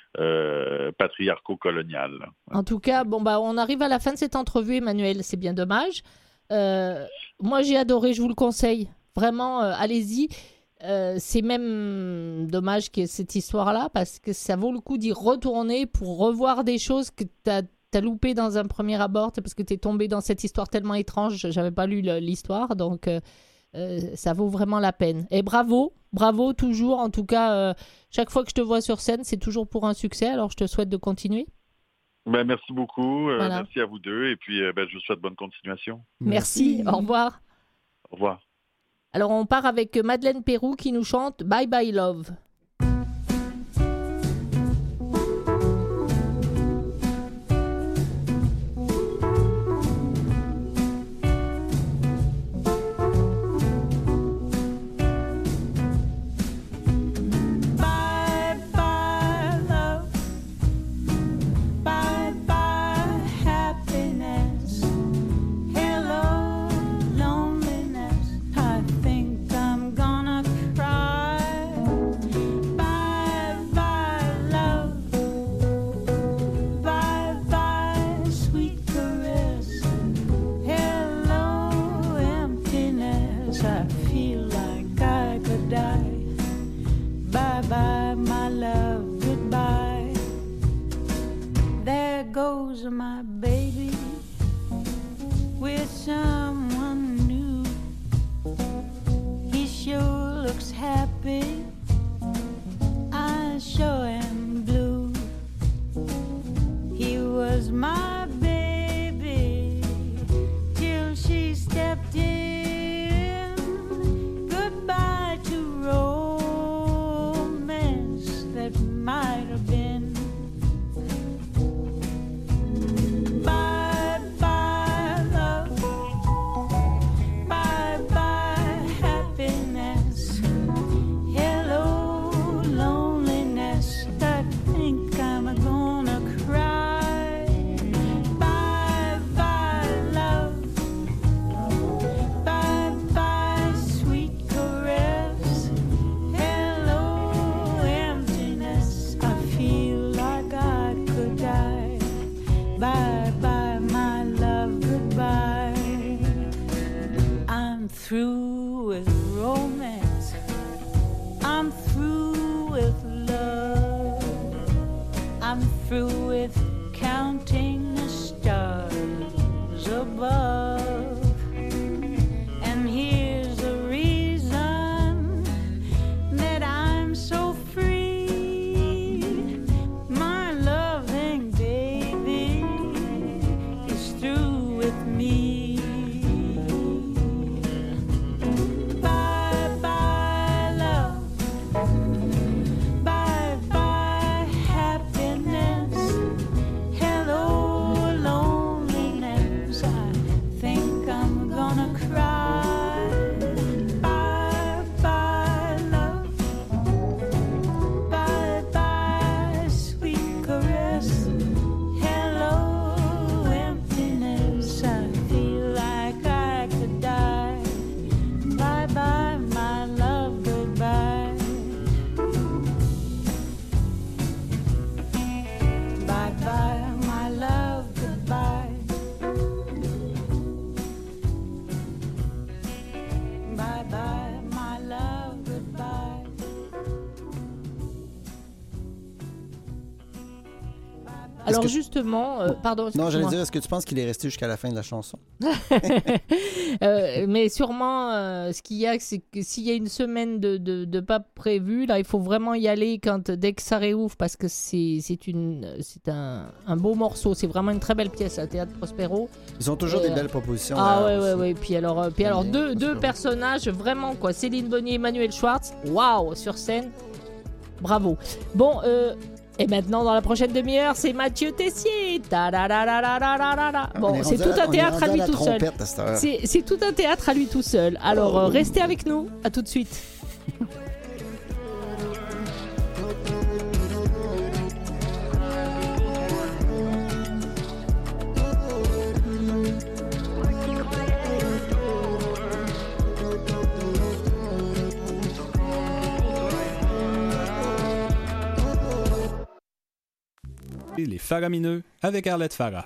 [SPEAKER 4] euh, patriarco-colonial. là.
[SPEAKER 1] En tout cas, bon, bah, on arrive à la fin de cette entrevue, Emmanuel. C'est bien dommage. Euh, moi, j'ai adoré, je vous le conseille. Vraiment, euh, allez-y. Euh, c'est même dommage qu'il y ait cette histoire-là parce que ça vaut le coup d'y retourner pour revoir des choses que tu as loupées dans un premier abord parce que tu es tombé dans cette histoire tellement étrange. J'avais pas lu le- l'histoire, donc euh, euh, ça vaut vraiment la peine. Et bravo, bravo toujours. En tout cas, euh, chaque fois que je te vois sur scène, c'est toujours pour un succès. Alors, je te souhaite de continuer.
[SPEAKER 4] Ben, merci beaucoup. euh,
[SPEAKER 1] Voilà.
[SPEAKER 4] Merci à vous deux. Et puis, euh, ben, je vous souhaite bonne continuation.
[SPEAKER 1] Merci. Au revoir.
[SPEAKER 4] Au revoir.
[SPEAKER 1] Alors, on part avec Madeleine Pérou qui nous chante Bye Bye Love.
[SPEAKER 6] Bye bye love, bye bye happiness, hello loneliness. I think I'm gonna cry. Bye bye love, bye bye sweet caress, hello emptiness. I feel like I could die. Bye bye, my love, goodbye. There goes my baby with someone new. He sure looks happy. I sure am blue. He was my baby till she stepped in. Goodbye to romance that might have been. Bye bye love, bye bye happiness, through with romance. I'm through with love. I'm through with counting the stars above. And here's the reason that I'm so free. My loving baby is through with me. Bye bye love. Bye bye happiness. Hello loneliness. I think I'm gonna cry. Bye bye love. Bye bye sweet caress. Hello emptiness. I feel like I could die. Bye bye my love, goodbye. Bye bye my love, goodbye. Bye bye my love, goodbye.
[SPEAKER 1] Alors
[SPEAKER 2] que-
[SPEAKER 1] justement, euh, pardon.
[SPEAKER 2] Non, j'allais
[SPEAKER 1] excuse-moi.
[SPEAKER 2] dire, est-ce que tu penses qu'il est resté jusqu'à la fin de la chanson?
[SPEAKER 1] Euh, mais sûrement, euh, ce qu'il y a, c'est que s'il y a une semaine de, de, de pas prévu, là, il faut vraiment y aller quand, dès que ça réouvre, parce que c'est, c'est, une, c'est un, un beau morceau. C'est vraiment une très belle pièce à Théâtre Prospero.
[SPEAKER 2] Ils ont toujours
[SPEAKER 1] Et,
[SPEAKER 2] des
[SPEAKER 1] euh,
[SPEAKER 2] belles propositions.
[SPEAKER 1] Ah ouais,
[SPEAKER 2] là,
[SPEAKER 1] ouais,
[SPEAKER 2] aussi.
[SPEAKER 1] ouais. Puis alors, euh, puis alors
[SPEAKER 2] Bien,
[SPEAKER 1] deux, deux
[SPEAKER 2] Prospero.
[SPEAKER 1] personnages vraiment, quoi. Céline Bonnier et Emmanuel Schwartz. Waouh, sur scène. Bravo. Bon, euh, et maintenant, dans la prochaine demi-heure, c'est Mathieu Tessier. Ta-da-da-da-da-da-da-da.
[SPEAKER 2] On
[SPEAKER 1] Bon,
[SPEAKER 2] est
[SPEAKER 1] c'est
[SPEAKER 2] rendu
[SPEAKER 1] tout
[SPEAKER 2] à-
[SPEAKER 1] un
[SPEAKER 2] on est
[SPEAKER 1] théâtre à
[SPEAKER 2] rendu
[SPEAKER 1] lui
[SPEAKER 2] la
[SPEAKER 1] tout seul.
[SPEAKER 2] trompette à cette heure.
[SPEAKER 1] C'est, c'est tout un théâtre à lui tout seul. Alors, euh, restez avec nous. À tout de suite.
[SPEAKER 7] Les Faramineux avec Arlette Farah.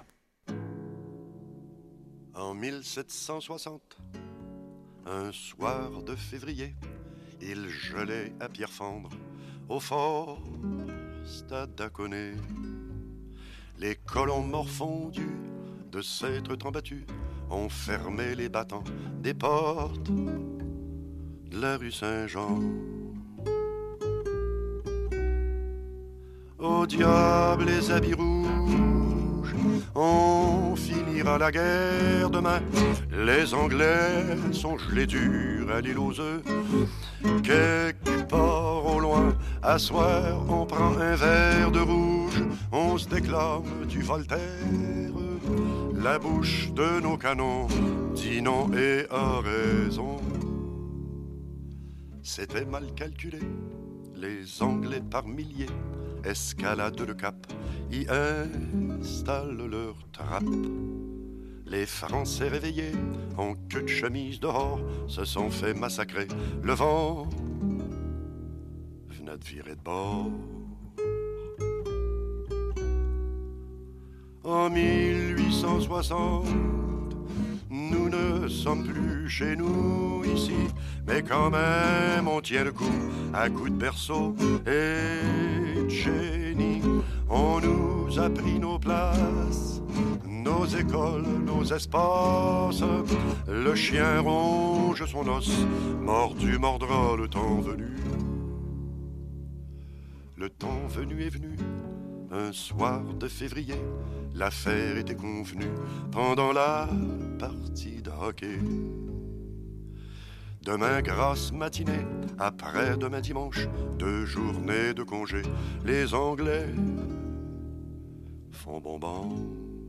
[SPEAKER 8] En mille sept cent soixante, un soir de février, il gelait à Pierrefonds au fort Stade d'Aconay. Les colons morfondus de s'être tant battus ont fermé les battants des portes de la rue Saint-Jean. Au diable les habits rouges, on finira la guerre demain. Les Anglais sont gelés durs à l'île aux œufs. Quelque part au loin, à soir, on prend un verre de rouge. On se déclame du Voltaire. La bouche de nos canons dit non et a raison. C'était mal calculé, les Anglais par milliers escaladent le cap, y installent leur trappe. Les Français réveillés, en queue de chemise dehors, se sont fait massacrer. Le vent venait de virer de bord. En mille huit cent soixante, nous ne sommes plus chez nous ici, mais quand même on tient le coup à coups de berceau et de génie. On nous a pris nos places, nos écoles, nos espaces. Le chien ronge son os, mordu mordra le temps venu. Le temps venu est venu, un soir de février. L'affaire était convenue pendant la partie de hockey. Demain, grasse matinée, après-demain dimanche, deux journées de congé, les Anglais font bonbons.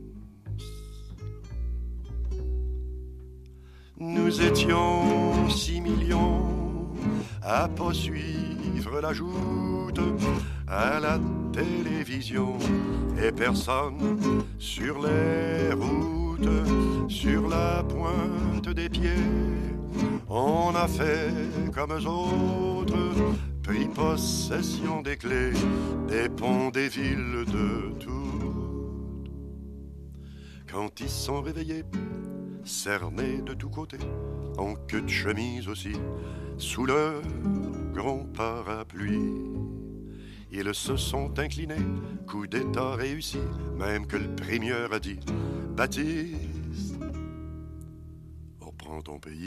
[SPEAKER 8] Nous étions six millions à pas suivre la joute à la télévision et personne sur les routes, sur la pointe des pieds. On a fait comme eux autres, pris possession des clés, des ponts, des villes, de tout. Quand ils sont réveillés, cernés de tous côtés, en queue de chemise aussi, sous le grand parapluie. Ils se sont inclinés, coup d'état réussi, même que le premier a dit « Baptiste, reprends ton pays ».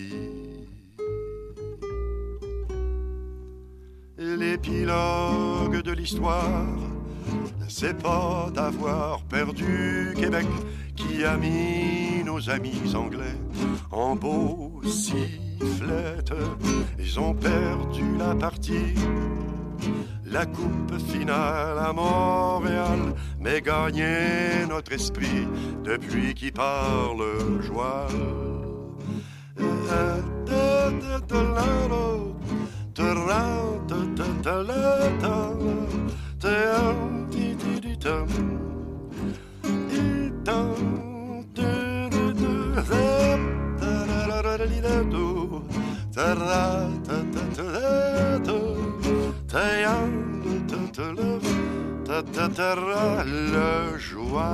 [SPEAKER 8] L'épilogue de l'histoire, c'est pas d'avoir perdu Québec qui a mis nos amis anglais en beau sifflette. Ils ont perdu la partie, la coupe finale à Montréal, mais gagné notre esprit depuis qu'il parle joie. Le joie.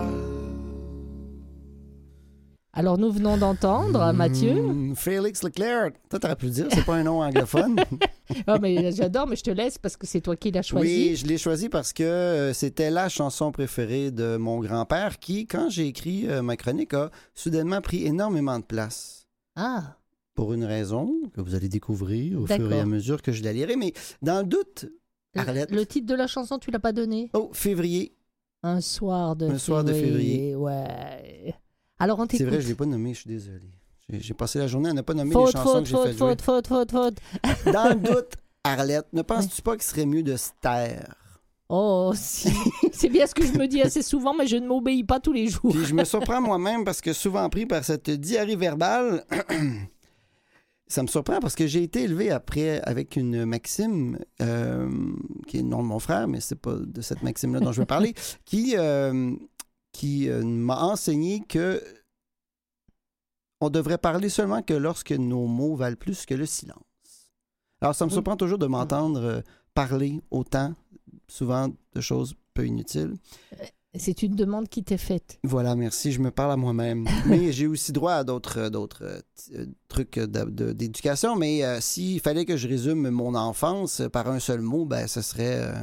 [SPEAKER 1] Alors, nous venons d'entendre, Mathieu.
[SPEAKER 2] Mmh, Félix Leclerc. Toi, t'aurais pu le dire, c'est pas un nom anglophone.
[SPEAKER 1] Ah, mais j'adore, mais je te laisse parce que c'est toi qui l'as choisi.
[SPEAKER 2] Oui, je l'ai choisi parce que euh, c'était la chanson préférée de mon grand-père qui, quand j'ai écrit euh, ma chronique, a soudainement pris énormément de place.
[SPEAKER 1] Ah.
[SPEAKER 2] Pour une raison que vous allez découvrir au
[SPEAKER 1] D'accord.
[SPEAKER 2] fur et à mesure que je la lirai. Mais dans le doute, Arlette...
[SPEAKER 1] Le titre de la chanson, tu l'as pas donné?
[SPEAKER 2] Oh, février.
[SPEAKER 1] Un soir de
[SPEAKER 2] Un
[SPEAKER 1] février.
[SPEAKER 2] soir de février.
[SPEAKER 1] Ouais. Alors, on t'écoute.
[SPEAKER 2] C'est vrai, je ne l'ai pas nommé, je suis désolé. J'ai, j'ai passé la journée à ne pas nommer
[SPEAKER 1] faute,
[SPEAKER 2] les chansons
[SPEAKER 1] faute,
[SPEAKER 2] que j'ai
[SPEAKER 1] faute,
[SPEAKER 2] fait jouer.
[SPEAKER 1] faute, faute, faute, faute, faute.
[SPEAKER 2] Dans le doute, Arlette, ne penses-tu pas qu'il serait mieux de se taire?
[SPEAKER 1] Oh, si. C'est bien ce que je me dis assez souvent, mais je ne m'obéis pas tous les jours.
[SPEAKER 2] Puis je me surprends moi-même parce que souvent pris par cette diarrhée verbale, ça me surprend parce que j'ai été élevé après avec une maxime, euh, qui est le nom de mon frère, mais c'est pas de cette maxime-là dont je veux parler, qui, euh, qui euh, m'a enseigné que on devrait parler seulement que lorsque nos mots valent plus que le silence. Alors, ça me surprend oui. toujours de m'entendre euh, parler autant, souvent de choses peu inutiles.
[SPEAKER 1] C'est une demande qui t'est faite.
[SPEAKER 2] Voilà, merci. Je me parle à moi-même. Mais j'ai aussi droit à d'autres, d'autres euh, trucs de, de, d'éducation. Mais euh, s'il fallait que je résume mon enfance par un seul mot, ben, ce serait euh...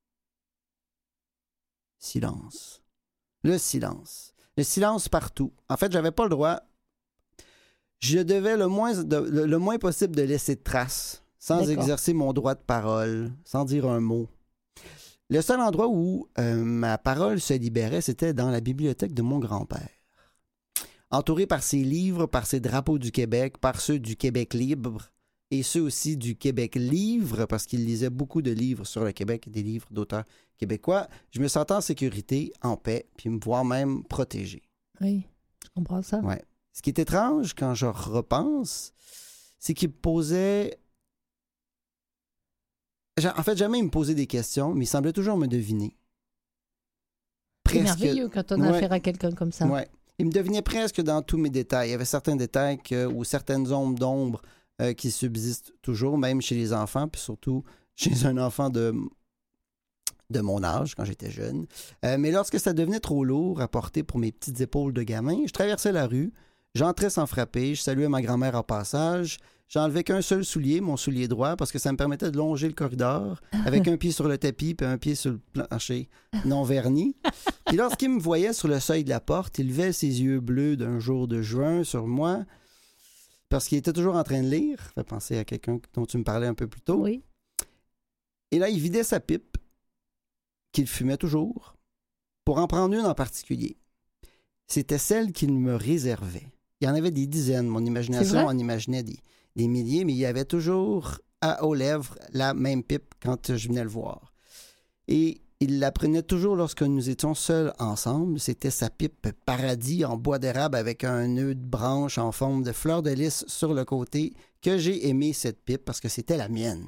[SPEAKER 2] silence. Le silence. Le silence partout. En fait, j'avais pas le droit. Je devais le moins, de, le, le moins possible de laisser de traces, sans D'accord. exercer mon droit de parole, sans dire un mot. Le seul endroit où euh, ma parole se libérait, c'était dans la bibliothèque de mon grand-père. Entouré par ses livres, par ses drapeaux du Québec, par ceux du Québec libre et ceux aussi du Québec livre, parce qu'il lisait beaucoup de livres sur le Québec, des livres d'auteurs québécois, je me sentais en sécurité, en paix, puis voire même protégé.
[SPEAKER 1] Oui, je comprends ça.
[SPEAKER 2] Ouais. Ce qui est étrange quand je repense, c'est qu'il me posait... En fait, jamais il me posait des questions, mais il semblait toujours me deviner.
[SPEAKER 1] Presque... C'est merveilleux quand on a ouais. affaire à quelqu'un comme ça.
[SPEAKER 2] Oui. Il me devinait presque dans tous mes détails. Il y avait certains détails que, ou certaines zones d'ombre euh, qui subsistent toujours, même chez les enfants, puis surtout chez un enfant de, de mon âge, quand j'étais jeune. Euh, mais lorsque ça devenait trop lourd à porter pour mes petites épaules de gamin, je traversais la rue, j'entrais sans frapper, je saluais ma grand-mère en passage, j'enlevais qu'un seul soulier, mon soulier droit, parce que ça me permettait de longer le corridor avec un pied sur le tapis puis un pied sur le plancher non verni. Puis lorsqu'il me voyait sur le seuil de la porte, il levait ses yeux bleus d'un jour de juin sur moi parce qu'il était toujours en train de lire. Ça fait penser à quelqu'un dont tu me parlais un peu plus tôt.
[SPEAKER 1] Oui.
[SPEAKER 2] Et là, il vidait sa pipe, qu'il fumait toujours, pour en prendre une en particulier. C'était celle qu'il me réservait. Il y en avait des dizaines. Mon imagination en imaginait des, des milliers, mais il y avait toujours à, aux lèvres la même pipe quand je venais le voir. Et il la prenait toujours lorsque nous étions seuls ensemble. C'était sa pipe paradis en bois d'érable avec un nœud de branche en forme de fleur de lys sur le côté, que j'ai aimé cette pipe parce que c'était la mienne.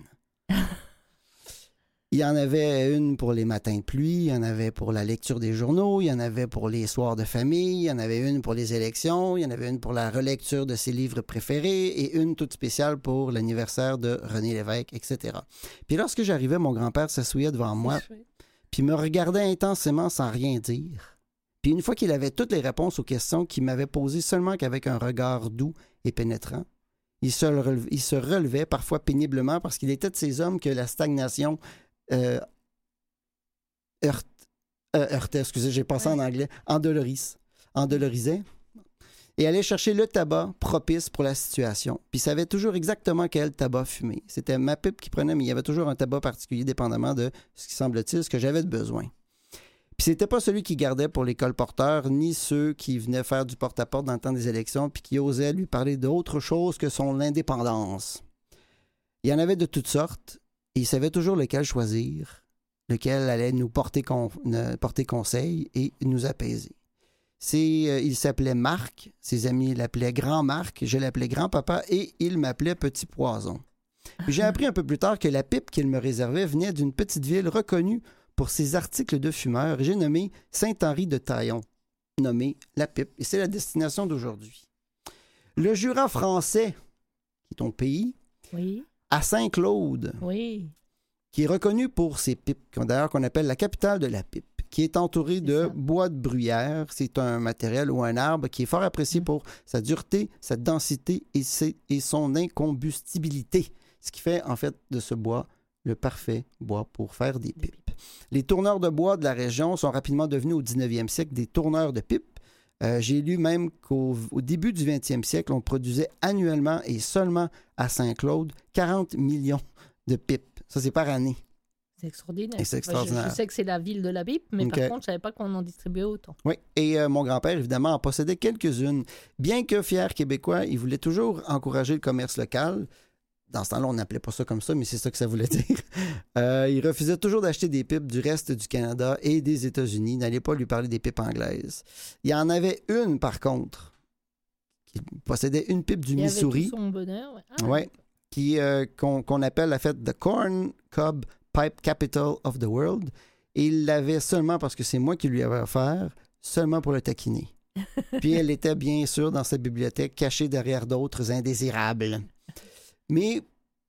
[SPEAKER 2] Il y en avait une pour les matins de pluie, il y en avait pour la lecture des journaux, il y en avait pour les soirs de famille, il y en avait une pour les élections, il y en avait une pour la relecture de ses livres préférés et une toute spéciale pour l'anniversaire de René Lévesque, et cetera. Puis lorsque j'arrivais, mon grand-père s'asseyait devant moi, puis me regardait intensément sans rien dire. Puis une fois qu'il avait toutes les réponses aux questions qu'il m'avait posées seulement qu'avec un regard doux et pénétrant, Il se, relevait, il se relevait parfois péniblement parce qu'il était de ces hommes que la stagnation euh, heurte, euh, heurtait, excusez, j'ai passé ouais. en anglais, endolorise, endolorisait. Et allait chercher le tabac propice pour la situation. Puis il savait toujours exactement quel tabac fumer. C'était ma pipe qui prenait, mais il y avait toujours un tabac particulier, dépendamment de ce qui semble-t-il, ce que j'avais de besoin. Puis c'était pas celui qui gardait pour les colporteurs, ni ceux qui venaient faire du porte-à-porte dans le temps des élections, puis qui osaient lui parler d'autre chose que son indépendance. Il y en avait de toutes sortes, et il savait toujours lequel choisir, lequel allait nous porter, con- porter conseil et nous apaiser. C'est, euh, il s'appelait Marc, ses amis l'appelaient Grand Marc, je l'appelais Grand-Papa et il m'appelait Petit Poison. Puis j'ai appris un peu plus tard que la pipe qu'il me réservait venait d'une petite ville reconnue pour ses articles de fumeurs. J'ai nommé Saint-Henri-de-Taillon, nommé La Pipe, et c'est la destination d'aujourd'hui. Le Jura français, qui est ton pays,
[SPEAKER 1] oui.
[SPEAKER 2] à Saint-Claude,
[SPEAKER 1] oui.
[SPEAKER 2] qui est reconnu pour ses pipes, d'ailleurs qu'on appelle la capitale de la pipe, qui est entouré c'est de ça. bois de bruyère. C'est un matériel ou un arbre qui est fort apprécié mmh. pour sa dureté, sa densité et, ses, et son incombustibilité, ce qui fait en fait de ce bois le parfait bois pour faire des pipes. Les tourneurs de bois de la région sont rapidement devenus au dix-neuvième siècle des tourneurs de pipes. Euh, j'ai lu même qu'au au début du vingtième siècle, on produisait annuellement et seulement à Saint-Claude quarante millions de pipes. Ça, c'est par année.
[SPEAKER 1] C'est extraordinaire.
[SPEAKER 2] Et c'est extraordinaire.
[SPEAKER 1] Je, je sais que c'est la ville de la pipe, mais okay. par contre, je ne savais pas qu'on en distribuait autant.
[SPEAKER 2] Oui, et euh, mon grand-père, évidemment, en possédait quelques-unes. Bien que fier québécois, il voulait toujours encourager le commerce local. Dans ce temps-là, on n'appelait pas ça comme ça, mais c'est ça que ça voulait dire. Euh, il refusait toujours d'acheter des pipes du reste du Canada et des États-Unis. Il n'allait pas lui parler des pipes anglaises. Il y en avait une, par contre, qui possédait une pipe du
[SPEAKER 1] il
[SPEAKER 2] Missouri.
[SPEAKER 1] Il avait tout son bonheur. Ouais, ah,
[SPEAKER 2] ouais, qui, euh, qu'on, qu'on appelle, la fête The Corn Cob Pipe Capital of the World. Et il l'avait seulement parce que c'est moi qui lui avais offert, seulement pour le taquiner. Puis elle était bien sûr dans sa bibliothèque, cachée derrière d'autres indésirables. Mais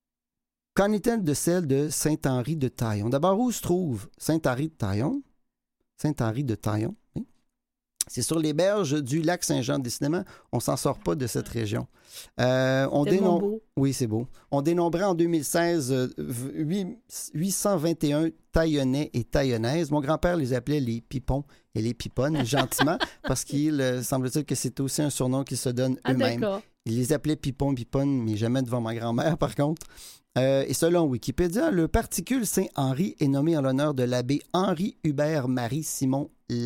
[SPEAKER 2] qu'en est-il de celle de Saint-Henri-de-Taillon? D'abord, où se trouve Saint-Henri-de-Taillon? Saint-Henri-de-Taillon, oui. C'est sur les berges du lac Saint-Jean. Décidément, on ne s'en sort pas de cette région. Euh, on dénom... beau. Oui, c'est beau. On dénombrait en deux mille seize euh, huit cent vingt et un Taillonnais et Taillonnaises. Mon grand-père les appelait les pipons et les piponnes, gentiment, parce qu'il euh, semble-t-il que c'est aussi un surnom qu'ils se donnent
[SPEAKER 1] ah,
[SPEAKER 2] eux-mêmes.
[SPEAKER 1] D'accord.
[SPEAKER 2] Il les appelait pipons, piponnes, mais jamais devant ma grand-mère, par contre. Euh, et selon Wikipédia, le particule Saint-Henri est nommé en l'honneur de l'abbé Henri-Hubert-Marie-Simon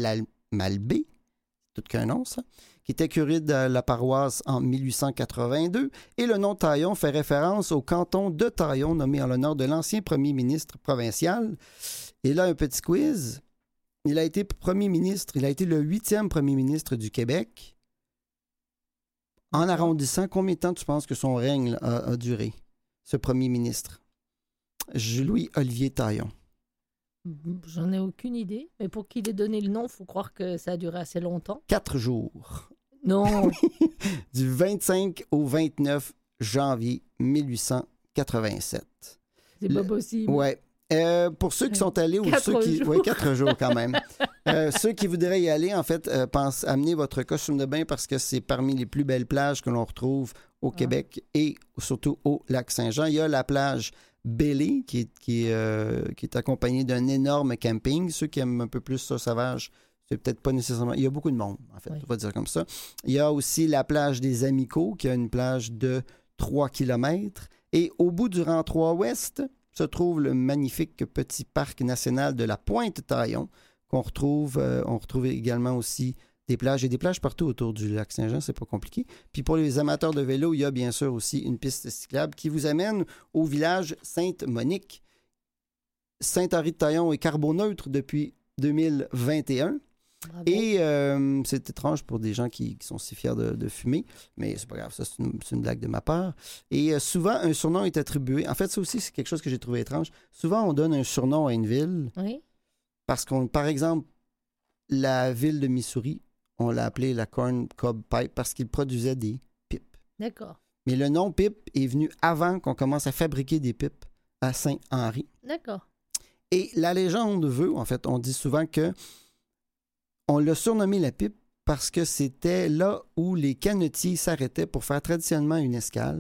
[SPEAKER 2] Malbé, tout qu'un nom, ça, qui était curé de la paroisse en mille huit cent quatre-vingt-deux. Et le nom Taillon fait référence au canton de Taillon, nommé en l'honneur de l'ancien premier ministre provincial. Et là, un petit quiz. Il a été premier ministre, il a été le huitième premier ministre du Québec. En arrondissant, combien de temps tu penses que son règne a, a duré, ce premier ministre? Louis-Olivier Taillon.
[SPEAKER 1] J'en ai aucune idée, mais pour qu'il ait donné le nom, il faut croire que ça a duré assez longtemps.
[SPEAKER 2] Quatre jours.
[SPEAKER 1] Non.
[SPEAKER 2] Du vingt-cinq au vingt-neuf janvier mille huit cent quatre-vingt-sept.
[SPEAKER 1] C'est pas possible.
[SPEAKER 2] Ouais. Euh, pour ceux qui sont allés ou
[SPEAKER 1] quatre
[SPEAKER 2] ceux qui...
[SPEAKER 1] jours.
[SPEAKER 2] Oui, quatre jours quand même. euh, ceux qui voudraient y aller, en fait, euh, pense, amenez votre costume de bain parce que c'est parmi les plus belles plages que l'on retrouve au ah. Québec et surtout au lac Saint-Jean. Il y a la plage Bélé qui est, qui, est, euh, qui est accompagnée d'un énorme camping. Ceux qui aiment un peu plus ça sauvage, c'est peut-être pas nécessairement... Il y a beaucoup de monde, en fait, oui. On va dire comme ça. Il y a aussi la plage des Amicaux qui a une plage de trois kilomètres. Et au bout du rang trois ouest se trouve le magnifique petit parc national de la Pointe-Taillon, qu'on retrouve, euh, on retrouve également aussi des plages. Il y a des plages partout autour du lac Saint-Jean, c'est pas compliqué. Puis pour les amateurs de vélo, il y a bien sûr aussi une piste cyclable qui vous amène au village Sainte-Monique. Saint-Henri-de-Taillon est carboneutre depuis deux mille vingt et un. Bravo. Et euh, c'est étrange pour des gens qui, qui sont si fiers de, de fumer, mais c'est pas grave, ça c'est une, c'est une blague de ma part. Et euh, souvent, un surnom est attribué. En fait, ça aussi, c'est quelque chose que j'ai trouvé étrange. Souvent, on donne un surnom à une ville.
[SPEAKER 1] Oui.
[SPEAKER 2] Parce qu'on, par exemple, la ville de Missouri, on l'a appelée la Corn Cob Pipe parce qu'il produisait des pipes.
[SPEAKER 1] D'accord.
[SPEAKER 2] Mais le nom pipe est venu avant qu'on commence à fabriquer des pipes à Saint-Henri.
[SPEAKER 1] D'accord.
[SPEAKER 2] Et la légende veut, en fait, on dit souvent que on l'a surnommé la pipe parce que c'était là où les canotiers s'arrêtaient pour faire traditionnellement une escale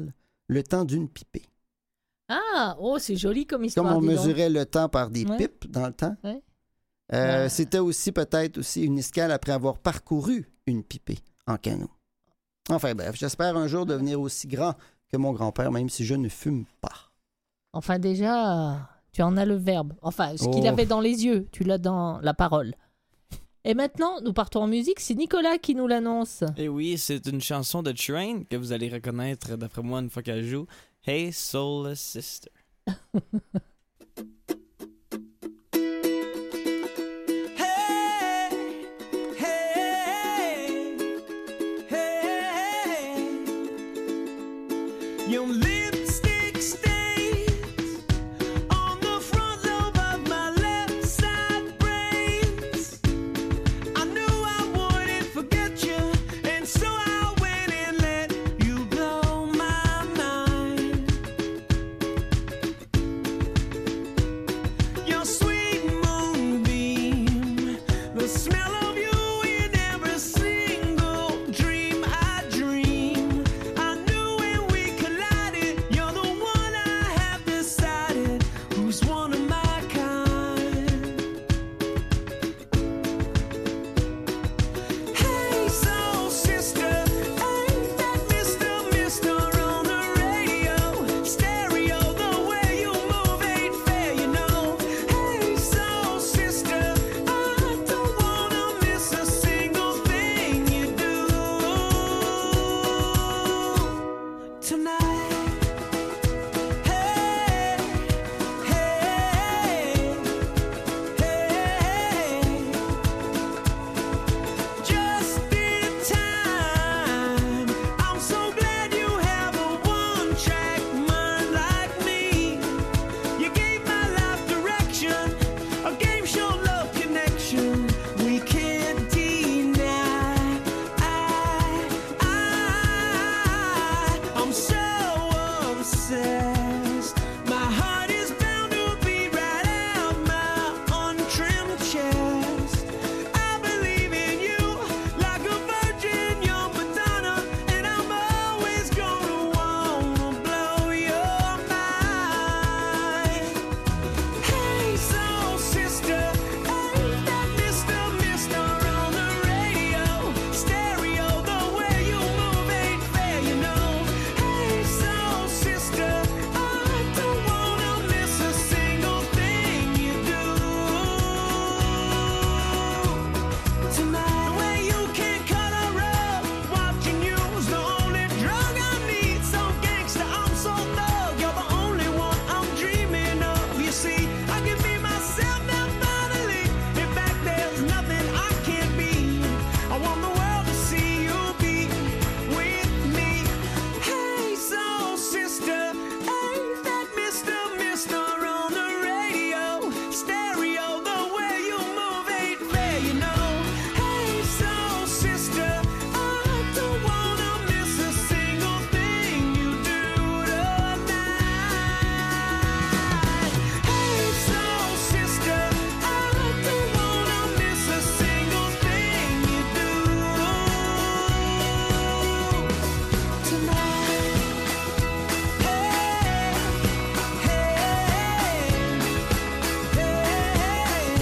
[SPEAKER 2] le temps d'une pipée.
[SPEAKER 1] Ah, oh, c'est joli comme histoire.
[SPEAKER 2] Comme on
[SPEAKER 1] dis donc.
[SPEAKER 2] mesurait le temps par des
[SPEAKER 1] Ouais.
[SPEAKER 2] pipes dans le temps.
[SPEAKER 1] Ouais.
[SPEAKER 2] Euh,
[SPEAKER 1] Ouais.
[SPEAKER 2] C'était aussi peut-être aussi une escale après avoir parcouru une pipée en canot. Enfin bref, j'espère un jour devenir aussi grand que mon grand-père, même si je ne fume pas.
[SPEAKER 1] Enfin, déjà, tu en as le verbe. Enfin, ce qu'il
[SPEAKER 2] Oh.
[SPEAKER 1] avait dans les yeux, tu l'as dans la parole. Et maintenant, nous partons en musique. C'est Nicolas qui nous l'annonce.
[SPEAKER 9] Et oui, c'est une chanson de Train que vous allez reconnaître d'après moi une fois qu'elle joue. Hey Soul Sister.
[SPEAKER 5] Your lipstick stains on the front lobe of my left side brains. I knew I wouldn't forget you, and so I went and let you blow my mind. Your sweet moonbeam, the smell of you in every single dream I dream. I knew when we collided, you're the one I have decided who's one of my kind. Hey, soul sister, ain't that Mister Mister on the radio? Stereo, the way you move ain't fair, you know. Hey, soul sister, I don't wanna miss a single thing you do tonight. Hey, hey, hey, just in time. I'm so glad you have a one-track mind like me. You gave my life direction, a game show love connection we can't deny. I, I, I'm so obsessed. My heart is bound to be right out my untrimmed chest. I believe in you like a virgin, young Madonna, and I'm always gonna wanna blow your mind. Hey, soul sister, ain't that Mister Mister on the radio? Stereo, the way you move ain't fair, you know. Hey, soul sister, I don't wanna miss a single thing you do tonight. The way you can color up, watching you's the only drug I need. So gangsta, I'm so thug, you're the only one I'm dreaming of. You see, I can be myself now finally. In fact, there's nothing I can't be. I want the world to see you be with me. Hey, soul sister, ain't that Mister Mister on the radio? Stereo, the way you move ain't fair, you know. Hey, soul sister, I don't wanna miss a single thing you do tonight. Hey, soul sister, I don't wanna miss a single thing you do tonight. Hey, hey, hey,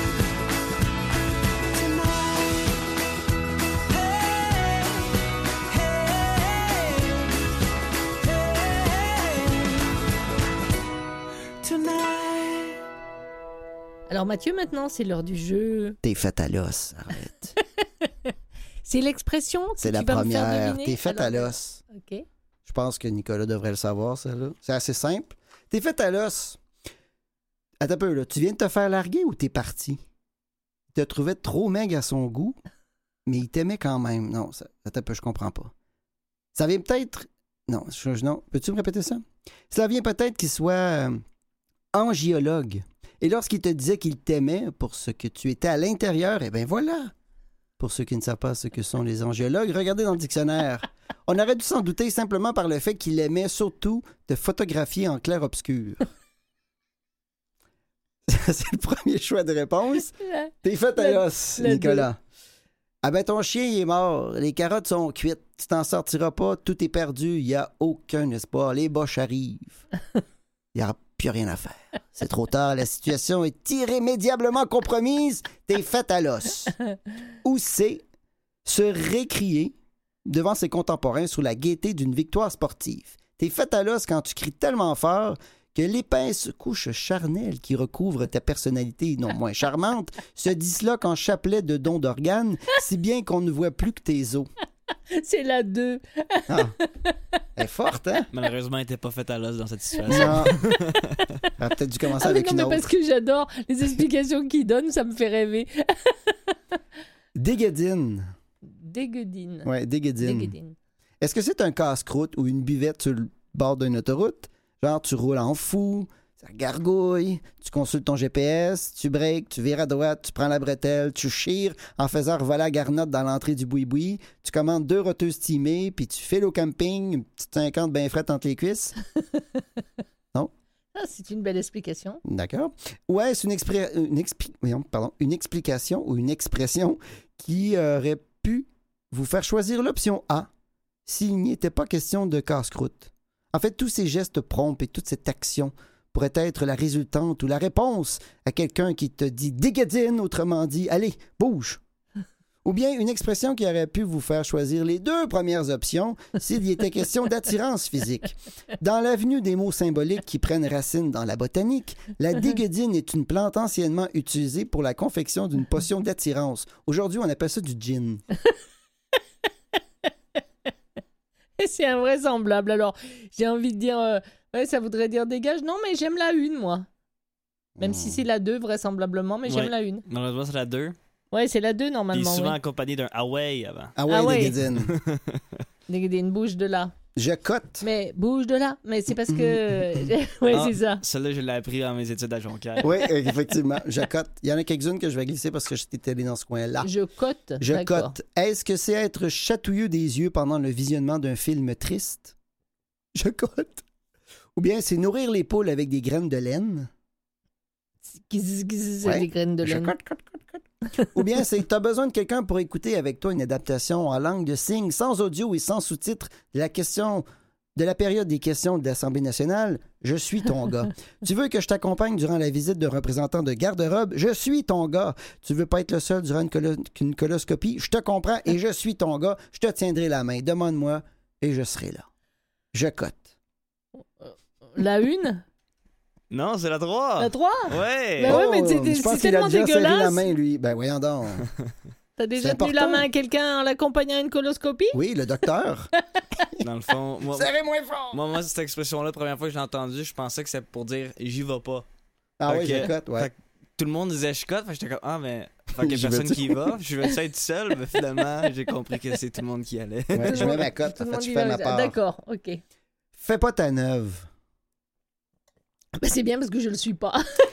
[SPEAKER 5] tonight. Tonight.
[SPEAKER 1] Alors Mathieu, maintenant, c'est l'heure du jeu.
[SPEAKER 2] T'es faite à l'os, arrête.
[SPEAKER 1] C'est l'expression que
[SPEAKER 2] C'est
[SPEAKER 1] tu
[SPEAKER 2] la
[SPEAKER 1] vas me faire
[SPEAKER 2] première.
[SPEAKER 1] deviner.
[SPEAKER 2] T'es faite à
[SPEAKER 1] Alors,
[SPEAKER 2] l'os.
[SPEAKER 1] OK.
[SPEAKER 2] Je pense que Nicolas devrait le savoir, celle-là. C'est assez simple. T'es faite à l'os. Attends un peu, là. Tu viens de te faire larguer ou t'es parti? Il te trouvait trop maigre à son goût, mais il t'aimait quand même. Non, ça, attends un peu, je comprends pas. Ça vient peut-être... Non, je- non. Peux-tu me répéter ça? Ça vient peut-être qu'il soit euh, angiologue. Et lorsqu'il te disait qu'il t'aimait pour ce que tu étais à l'intérieur, eh bien voilà. Pour ceux qui ne savent pas ce que sont les angiologues, regardez dans le dictionnaire. On aurait dû s'en douter simplement par le fait qu'il aimait surtout te photographier en clair-obscur. C'est le premier choix de réponse. T'es fait à l'os,
[SPEAKER 1] le
[SPEAKER 2] Nicolas. Ah ben ton chien il est mort, les carottes sont cuites, tu t'en sortiras pas, tout est perdu, il n'y a aucun espoir, les boches arrivent. Il n'y aura plus rien à faire. C'est trop tard, la situation est irrémédiablement compromise, t'es faite à l'os. Ou c'est se récrier devant ses contemporains sous la gaieté d'une victoire sportive. T'es faite à l'os quand tu cries tellement fort que l'épaisse couche charnelle qui recouvre ta personnalité non moins charmante se disloque en chapelet de dons d'organes, si bien qu'on ne voit plus que tes os.
[SPEAKER 1] C'est la deux.
[SPEAKER 2] Ah. Elle est forte, hein?
[SPEAKER 9] Malheureusement, elle n'était pas faite à l'os dans cette situation.
[SPEAKER 2] Non. Elle a peut-être dû commencer
[SPEAKER 1] Ah, mais
[SPEAKER 2] avec
[SPEAKER 1] non,
[SPEAKER 2] une
[SPEAKER 1] mais
[SPEAKER 2] autre.
[SPEAKER 1] parce que j'adore les explications qu'il donne, ça me fait rêver.
[SPEAKER 2] Déguedine.
[SPEAKER 1] Déguedine.
[SPEAKER 2] Ouais, déguedine.
[SPEAKER 1] Déguedine.
[SPEAKER 2] Est-ce que c'est un casse-croûte ou une buvette sur le bord d'une autoroute? Genre, tu roules en fou, ça gargouille, tu consultes ton G P S, tu breaks, tu vires à droite, tu prends la bretelle, tu chires en faisant revoler la garnotte dans l'entrée du boui-boui, tu commandes deux roteuses steamées, puis tu files au camping, une petite cinquante bien frette entre les cuisses? Non?
[SPEAKER 1] Ah, c'est une belle explication.
[SPEAKER 2] D'accord. Ou est-ce une, expré- une, expli- voyons, pardon, une explication ou une expression qui aurait pu vous faire choisir l'option A s'il n'y était pas question de casse-croûte? En fait, tous ces gestes prompts et toute cette action pourrait être la résultante ou la réponse à quelqu'un qui te dit « déguedine », autrement dit « allez, bouge ». Ou bien une expression qui aurait pu vous faire choisir les deux premières options s'il y était question d'attirance physique. Dans l'avenue des mots symboliques qui prennent racine dans la botanique, la déguedine est une plante anciennement utilisée pour la confection d'une potion d'attirance. Aujourd'hui, on appelle ça du gin.
[SPEAKER 1] C'est invraisemblable. Alors, j'ai envie de dire, euh, ouais, ça voudrait dire dégage. Non, mais j'aime la une, moi. Même si c'est la deux, vraisemblablement, mais j'aime
[SPEAKER 9] Ouais.
[SPEAKER 1] la une.
[SPEAKER 9] Malheureusement, c'est la deux.
[SPEAKER 1] Ouais, c'est la deux,
[SPEAKER 9] Puis
[SPEAKER 1] normalement.
[SPEAKER 9] souvent
[SPEAKER 1] ouais.
[SPEAKER 9] accompagné d'un away avant.
[SPEAKER 2] Ah ouais,
[SPEAKER 1] Ah ouais.
[SPEAKER 2] déguedine.
[SPEAKER 1] Déguedine, bouge de là.
[SPEAKER 2] Je cote.
[SPEAKER 1] Mais bouge de là. Mais c'est parce que... ouais,
[SPEAKER 9] Ah,
[SPEAKER 1] c'est ça.
[SPEAKER 9] Celle-là, je l'ai appris dans mes études à Jonquière.
[SPEAKER 2] Oui, effectivement, je cote. Il y en a quelques-unes que je vais glisser parce que j'étais allé dans ce coin-là.
[SPEAKER 1] Je cote.
[SPEAKER 2] Je
[SPEAKER 1] D'accord.
[SPEAKER 2] cote. Est-ce que c'est être chatouilleux des yeux pendant le visionnement d'un film triste? Je cote. Ou bien c'est nourrir les poules avec des graines de laine?
[SPEAKER 1] Qui c'est
[SPEAKER 2] Ouais.
[SPEAKER 1] les graines de
[SPEAKER 2] Je
[SPEAKER 1] laine.
[SPEAKER 2] cote, cote, cote, cote. Ou bien c'est t'as besoin de quelqu'un pour écouter avec toi une adaptation en langue de signes, sans audio et sans sous-titres de la question de la période des questions de l'Assemblée nationale. Je suis ton gars. Tu veux que je t'accompagne durant la visite de représentants de garde-robe? Je suis ton gars. Tu veux pas être le seul durant une, colo- une coloscopie? Je te comprends et je suis ton gars. Je te tiendrai la main. Demande-moi et je serai là. Je cote.
[SPEAKER 1] La une?
[SPEAKER 9] Non, c'est la trois.
[SPEAKER 1] La trois?
[SPEAKER 9] Ouais.
[SPEAKER 1] Ben ouais, mais c'est-
[SPEAKER 2] Oh, je pense
[SPEAKER 1] c'est
[SPEAKER 2] qu'il a
[SPEAKER 1] tellement
[SPEAKER 2] déjà serré la
[SPEAKER 1] dégueulasse.
[SPEAKER 2] main, lui. Ben voyons donc.
[SPEAKER 1] T'as déjà
[SPEAKER 2] C'est
[SPEAKER 1] tenu la
[SPEAKER 2] important.
[SPEAKER 1] main à quelqu'un en l'accompagnant à une coloscopie?
[SPEAKER 2] Oui, le docteur.
[SPEAKER 9] Dans le fond, moi,
[SPEAKER 2] Serrez moins fort.
[SPEAKER 9] moi, moi, cette expression-là, la première fois que je l'ai entendue, je pensais que c'était pour dire j'y vais pas.
[SPEAKER 2] Ah
[SPEAKER 9] Fait
[SPEAKER 2] oui,
[SPEAKER 9] que-
[SPEAKER 2] je cote, ouais.
[SPEAKER 9] fait que tout le monde disait je cote, fait que j'étais comme ah, mais fait qu'il y
[SPEAKER 2] J'y
[SPEAKER 9] a personne
[SPEAKER 2] vais-tu?
[SPEAKER 9] qui y va. Je vais être seul, mais finalement, j'ai compris que c'est tout le monde qui y allait.
[SPEAKER 2] Ouais, je mets ma cote.
[SPEAKER 1] Tout
[SPEAKER 2] En
[SPEAKER 1] le
[SPEAKER 2] fait,
[SPEAKER 1] monde
[SPEAKER 2] je
[SPEAKER 1] y
[SPEAKER 2] fais
[SPEAKER 1] va.
[SPEAKER 2] ma part.
[SPEAKER 1] D'accord, ok.
[SPEAKER 2] Fais pas ta neuve.
[SPEAKER 1] Ben, c'est bien parce que je le suis pas.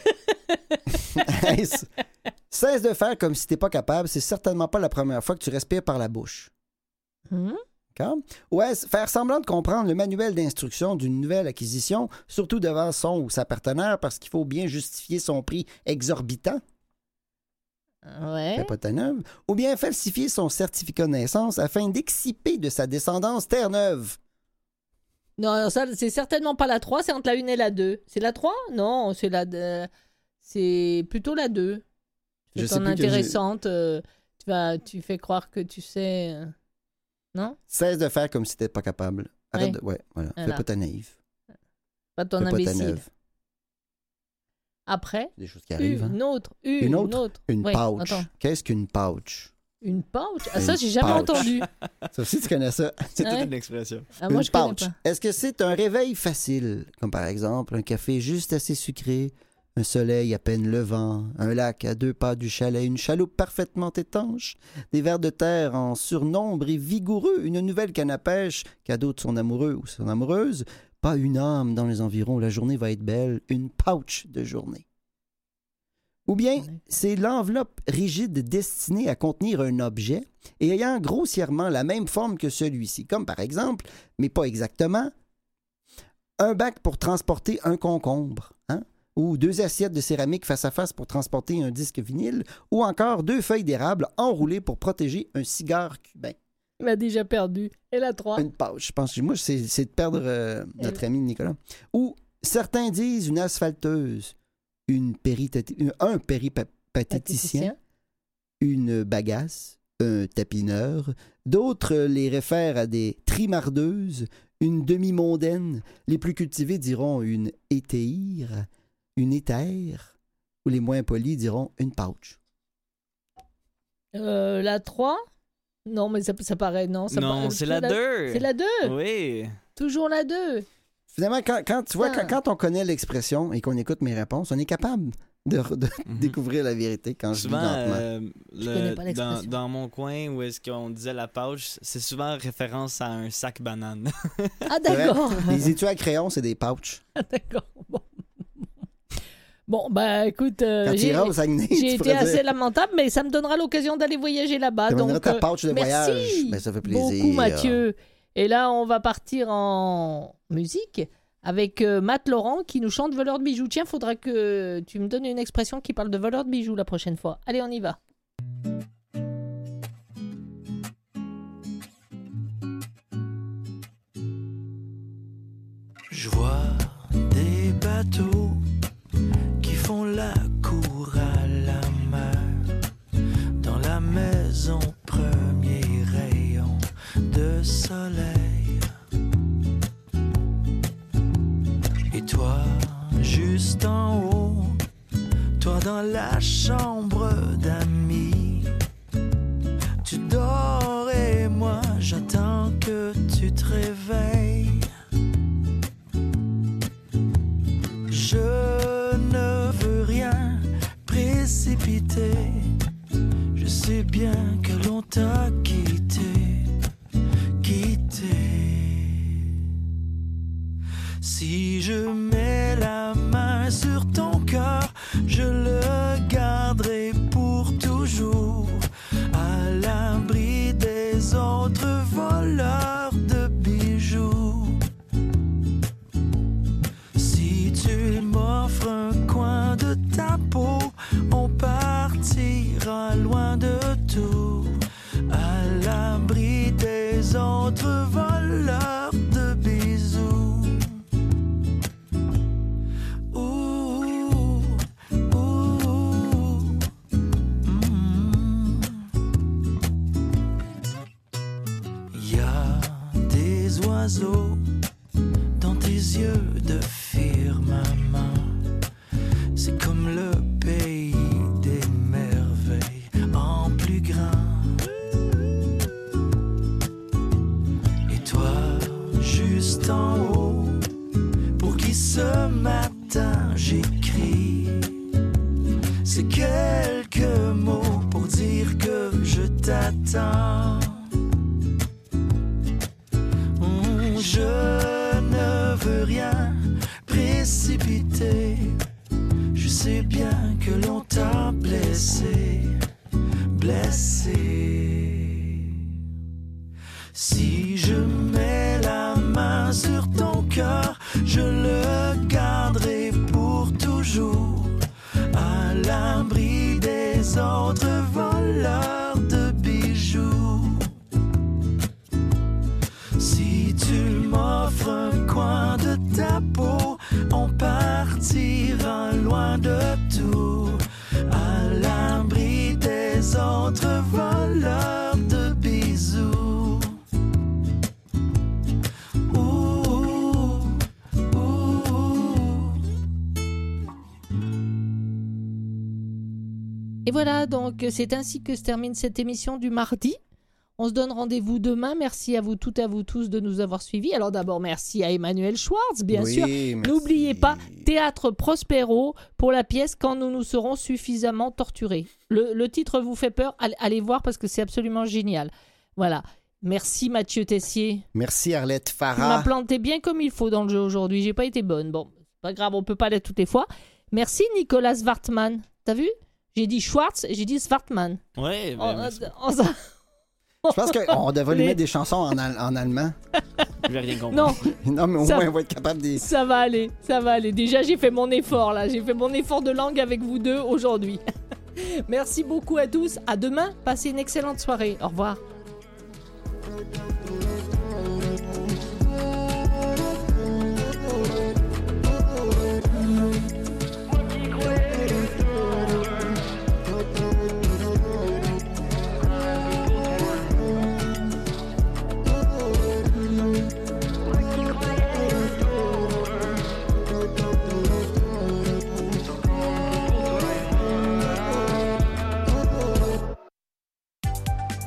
[SPEAKER 2] Cesse de faire comme si t'es pas capable. C'est certainement pas la première fois que tu respires par la bouche.
[SPEAKER 1] Hmm?
[SPEAKER 2] D'accord? Ouais, c- faire semblant de comprendre le manuel d'instruction d'une nouvelle acquisition, surtout devant son ou sa partenaire, parce qu'il faut bien justifier son prix exorbitant.
[SPEAKER 1] Ouais.
[SPEAKER 2] Fais pas ta neuve. Ou bien falsifier son certificat de naissance afin d'exciper de sa descendance Terre-Neuve.
[SPEAKER 1] Non, ça, c'est certainement pas la trois, c'est entre la une et la deux. C'est la trois? Non, c'est la deux. C'est plutôt la deux.
[SPEAKER 2] Je
[SPEAKER 1] Tu
[SPEAKER 2] sais
[SPEAKER 1] fais ton
[SPEAKER 2] plus que j'ai-
[SPEAKER 1] intéressante, euh, tu, vas, tu fais croire que tu sais... euh, Non?
[SPEAKER 2] Cesse de faire comme si t'étais pas capable. Arrête
[SPEAKER 1] Ouais.
[SPEAKER 2] de... Ouais, voilà.
[SPEAKER 1] Voilà.
[SPEAKER 2] Fais pas ta naïve.
[SPEAKER 1] Pas ton
[SPEAKER 2] Fais pas ta
[SPEAKER 1] imbécile.
[SPEAKER 2] neuve.
[SPEAKER 1] Après,
[SPEAKER 2] Des choses qui arrivent. hein.
[SPEAKER 1] une autre, une,
[SPEAKER 2] Une autre?
[SPEAKER 1] autre.
[SPEAKER 2] Une
[SPEAKER 1] Ouais,
[SPEAKER 2] pouch.
[SPEAKER 1] attends.
[SPEAKER 2] Qu'est-ce qu'une pouch?
[SPEAKER 1] Une pouch? Ah, ça,
[SPEAKER 2] Une
[SPEAKER 1] j'ai jamais
[SPEAKER 2] pouch.
[SPEAKER 1] entendu.
[SPEAKER 2] Ça aussi, tu connais ça.
[SPEAKER 9] C'est
[SPEAKER 1] Ouais.
[SPEAKER 9] toute une expression.
[SPEAKER 1] Ah, moi,
[SPEAKER 2] Une
[SPEAKER 1] je connais
[SPEAKER 2] pouch.
[SPEAKER 1] pas.
[SPEAKER 2] Est-ce que c'est un réveil facile, comme par exemple un café juste assez sucré, un soleil à peine levant, un lac à deux pas du chalet, une chaloupe parfaitement étanche, des vers de terre en surnombre et vigoureux, une nouvelle canne à pêche, cadeau de son amoureux ou son amoureuse, pas une âme dans les environs, la journée va être belle, une pouch de journée. Ou bien, c'est l'enveloppe rigide destinée à contenir un objet et ayant grossièrement la même forme que celui-ci, comme par exemple, mais pas exactement, un bac pour transporter un concombre, hein? ou deux assiettes de céramique face à face pour transporter un disque vinyle, ou encore deux feuilles d'érable enroulées pour protéger un cigare cubain.
[SPEAKER 1] Il m'a déjà perdu. Et la trois.
[SPEAKER 2] Une pouch, je pense. Moi, c'est, c'est de perdre euh, notre ami Nicolas. Ou certains disent une asphalteuse, une péritati- un péripatéticien, une bagasse, un tapineur. D'autres les réfèrent à des trimardeuses, une demi-mondaine. Les plus cultivés diront une éthéire, une éthère, ou les moins polis diront une pouch.
[SPEAKER 1] Euh, la trois? Non, mais ça, ça paraît... Non, ça
[SPEAKER 9] Non,
[SPEAKER 1] paraît,
[SPEAKER 9] c'est la deux.
[SPEAKER 1] C'est la deux?
[SPEAKER 9] Oui.
[SPEAKER 1] Toujours la deux.
[SPEAKER 2] Finalement, quand, quand tu vois,
[SPEAKER 1] Ah.
[SPEAKER 2] quand, quand on connaît l'expression et qu'on écoute mes réponses, on est capable de, de
[SPEAKER 9] Mhm.
[SPEAKER 2] découvrir la vérité quand je dis
[SPEAKER 9] Souvent,
[SPEAKER 2] lentement.
[SPEAKER 9] euh,
[SPEAKER 1] Je
[SPEAKER 9] le-
[SPEAKER 1] connais pas
[SPEAKER 9] dans,
[SPEAKER 1] l'expression.
[SPEAKER 9] dans mon coin où est-ce qu'on disait la pouch, c'est souvent référence à un sac banane.
[SPEAKER 1] Ah,
[SPEAKER 2] C'est vrai?
[SPEAKER 1] d'accord.
[SPEAKER 2] Les étuis à crayon, c'est des pouches.
[SPEAKER 1] Ah, d'accord. Bon. Bon, ben, écoute, euh,
[SPEAKER 2] Quand tu
[SPEAKER 1] j'ai,
[SPEAKER 2] iras au Saguenay,
[SPEAKER 1] j'ai
[SPEAKER 2] tu
[SPEAKER 1] été
[SPEAKER 2] pourrais
[SPEAKER 1] assez
[SPEAKER 2] dire,
[SPEAKER 1] lamentable, mais ça me donnera l'occasion d'aller voyager là-bas.
[SPEAKER 2] tu amèneras
[SPEAKER 1] Donc,
[SPEAKER 2] ta
[SPEAKER 1] euh,
[SPEAKER 2] pouch de
[SPEAKER 1] merci
[SPEAKER 2] voyage. Ben, ça fait plaisir.
[SPEAKER 1] beaucoup, Mathieu. Et là, on va partir en musique avec euh, Matt Laurent qui nous chante voleur de bijoux. Tiens, faudra que tu me donnes une expression qui parle de voleur de bijoux la prochaine fois. Allez, on y va.
[SPEAKER 5] Je vois des bateaux qui font la cour à la mer. Dans la maison, premier rayon de soleil. Et toi, juste en haut, toi dans la chambre d'amis. Tu dors et moi, j'attends que tu te réveilles. Je ne veux rien précipiter. Je sais bien que l'on t'a quitté, quitté. Si je mets la main sur ton cœur, je le garderai pour toujours, à l'abri des autres voleurs de bijoux. Si tu m'offres un coin de ta peau, on partira loin de tout, à l'abri des autres voleurs de bisous. Ouh, ouh, mm. Y a des oiseaux dans tes yeux de firmament. C'est comme le pays des merveilles en plus grand. Et toi, juste en haut, pour qui ce matin j'écris, c'est quelques mots pour dire que je t'attends. Mmh, je ne veux rien précipiter. Je sais bien que l'on t'a blessé, blessé. Si je mets la main sur ton cœur, je le garderai pour toujours, à l'abri des autres voleurs de bijoux. Si tu m'offres un coin de ta peau, on partira loin de tout, à l'abri des autres voleurs de bisous. Ouh, ouh.
[SPEAKER 1] Et voilà, donc c'est ainsi que se termine cette émission du mardi. On se donne rendez-vous demain. Merci à vous toutes et à vous tous de nous avoir suivis. Alors d'abord, merci à Emmanuel Schwartz, bien
[SPEAKER 2] Oui,
[SPEAKER 1] sûr.
[SPEAKER 2] merci.
[SPEAKER 1] N'oubliez pas, Théâtre Prospero pour la pièce Quand nous nous serons suffisamment torturés. Le, le titre vous fait peur, allez, allez voir parce que c'est absolument génial. Voilà. Merci Mathieu Tessier.
[SPEAKER 2] Merci Arlette
[SPEAKER 1] Tu m'as
[SPEAKER 2] Farah.
[SPEAKER 1] planté bien comme il faut dans le jeu aujourd'hui. J'ai pas été bonne. Bon, c'est pas grave, on peut pas l'être toutes les fois. Merci Nicolas Svartman. T'as vu? J'ai dit Schwartz et j'ai dit Svartman.
[SPEAKER 9] Ouais, ben,
[SPEAKER 1] On-
[SPEAKER 9] merci.
[SPEAKER 1] on- on-
[SPEAKER 2] Je pense qu'on devrait lui
[SPEAKER 1] Les-
[SPEAKER 2] mettre des chansons en, al- en allemand.
[SPEAKER 9] Je vais rien comprendre.
[SPEAKER 1] Non,
[SPEAKER 2] Non, mais au
[SPEAKER 1] Ça-
[SPEAKER 2] moins, on va être capable de...
[SPEAKER 1] ça va aller, ça va aller. Déjà, j'ai fait mon effort là. J'ai fait mon effort de langue avec vous deux aujourd'hui. Merci beaucoup à tous. À demain. Passez une excellente soirée. Au revoir.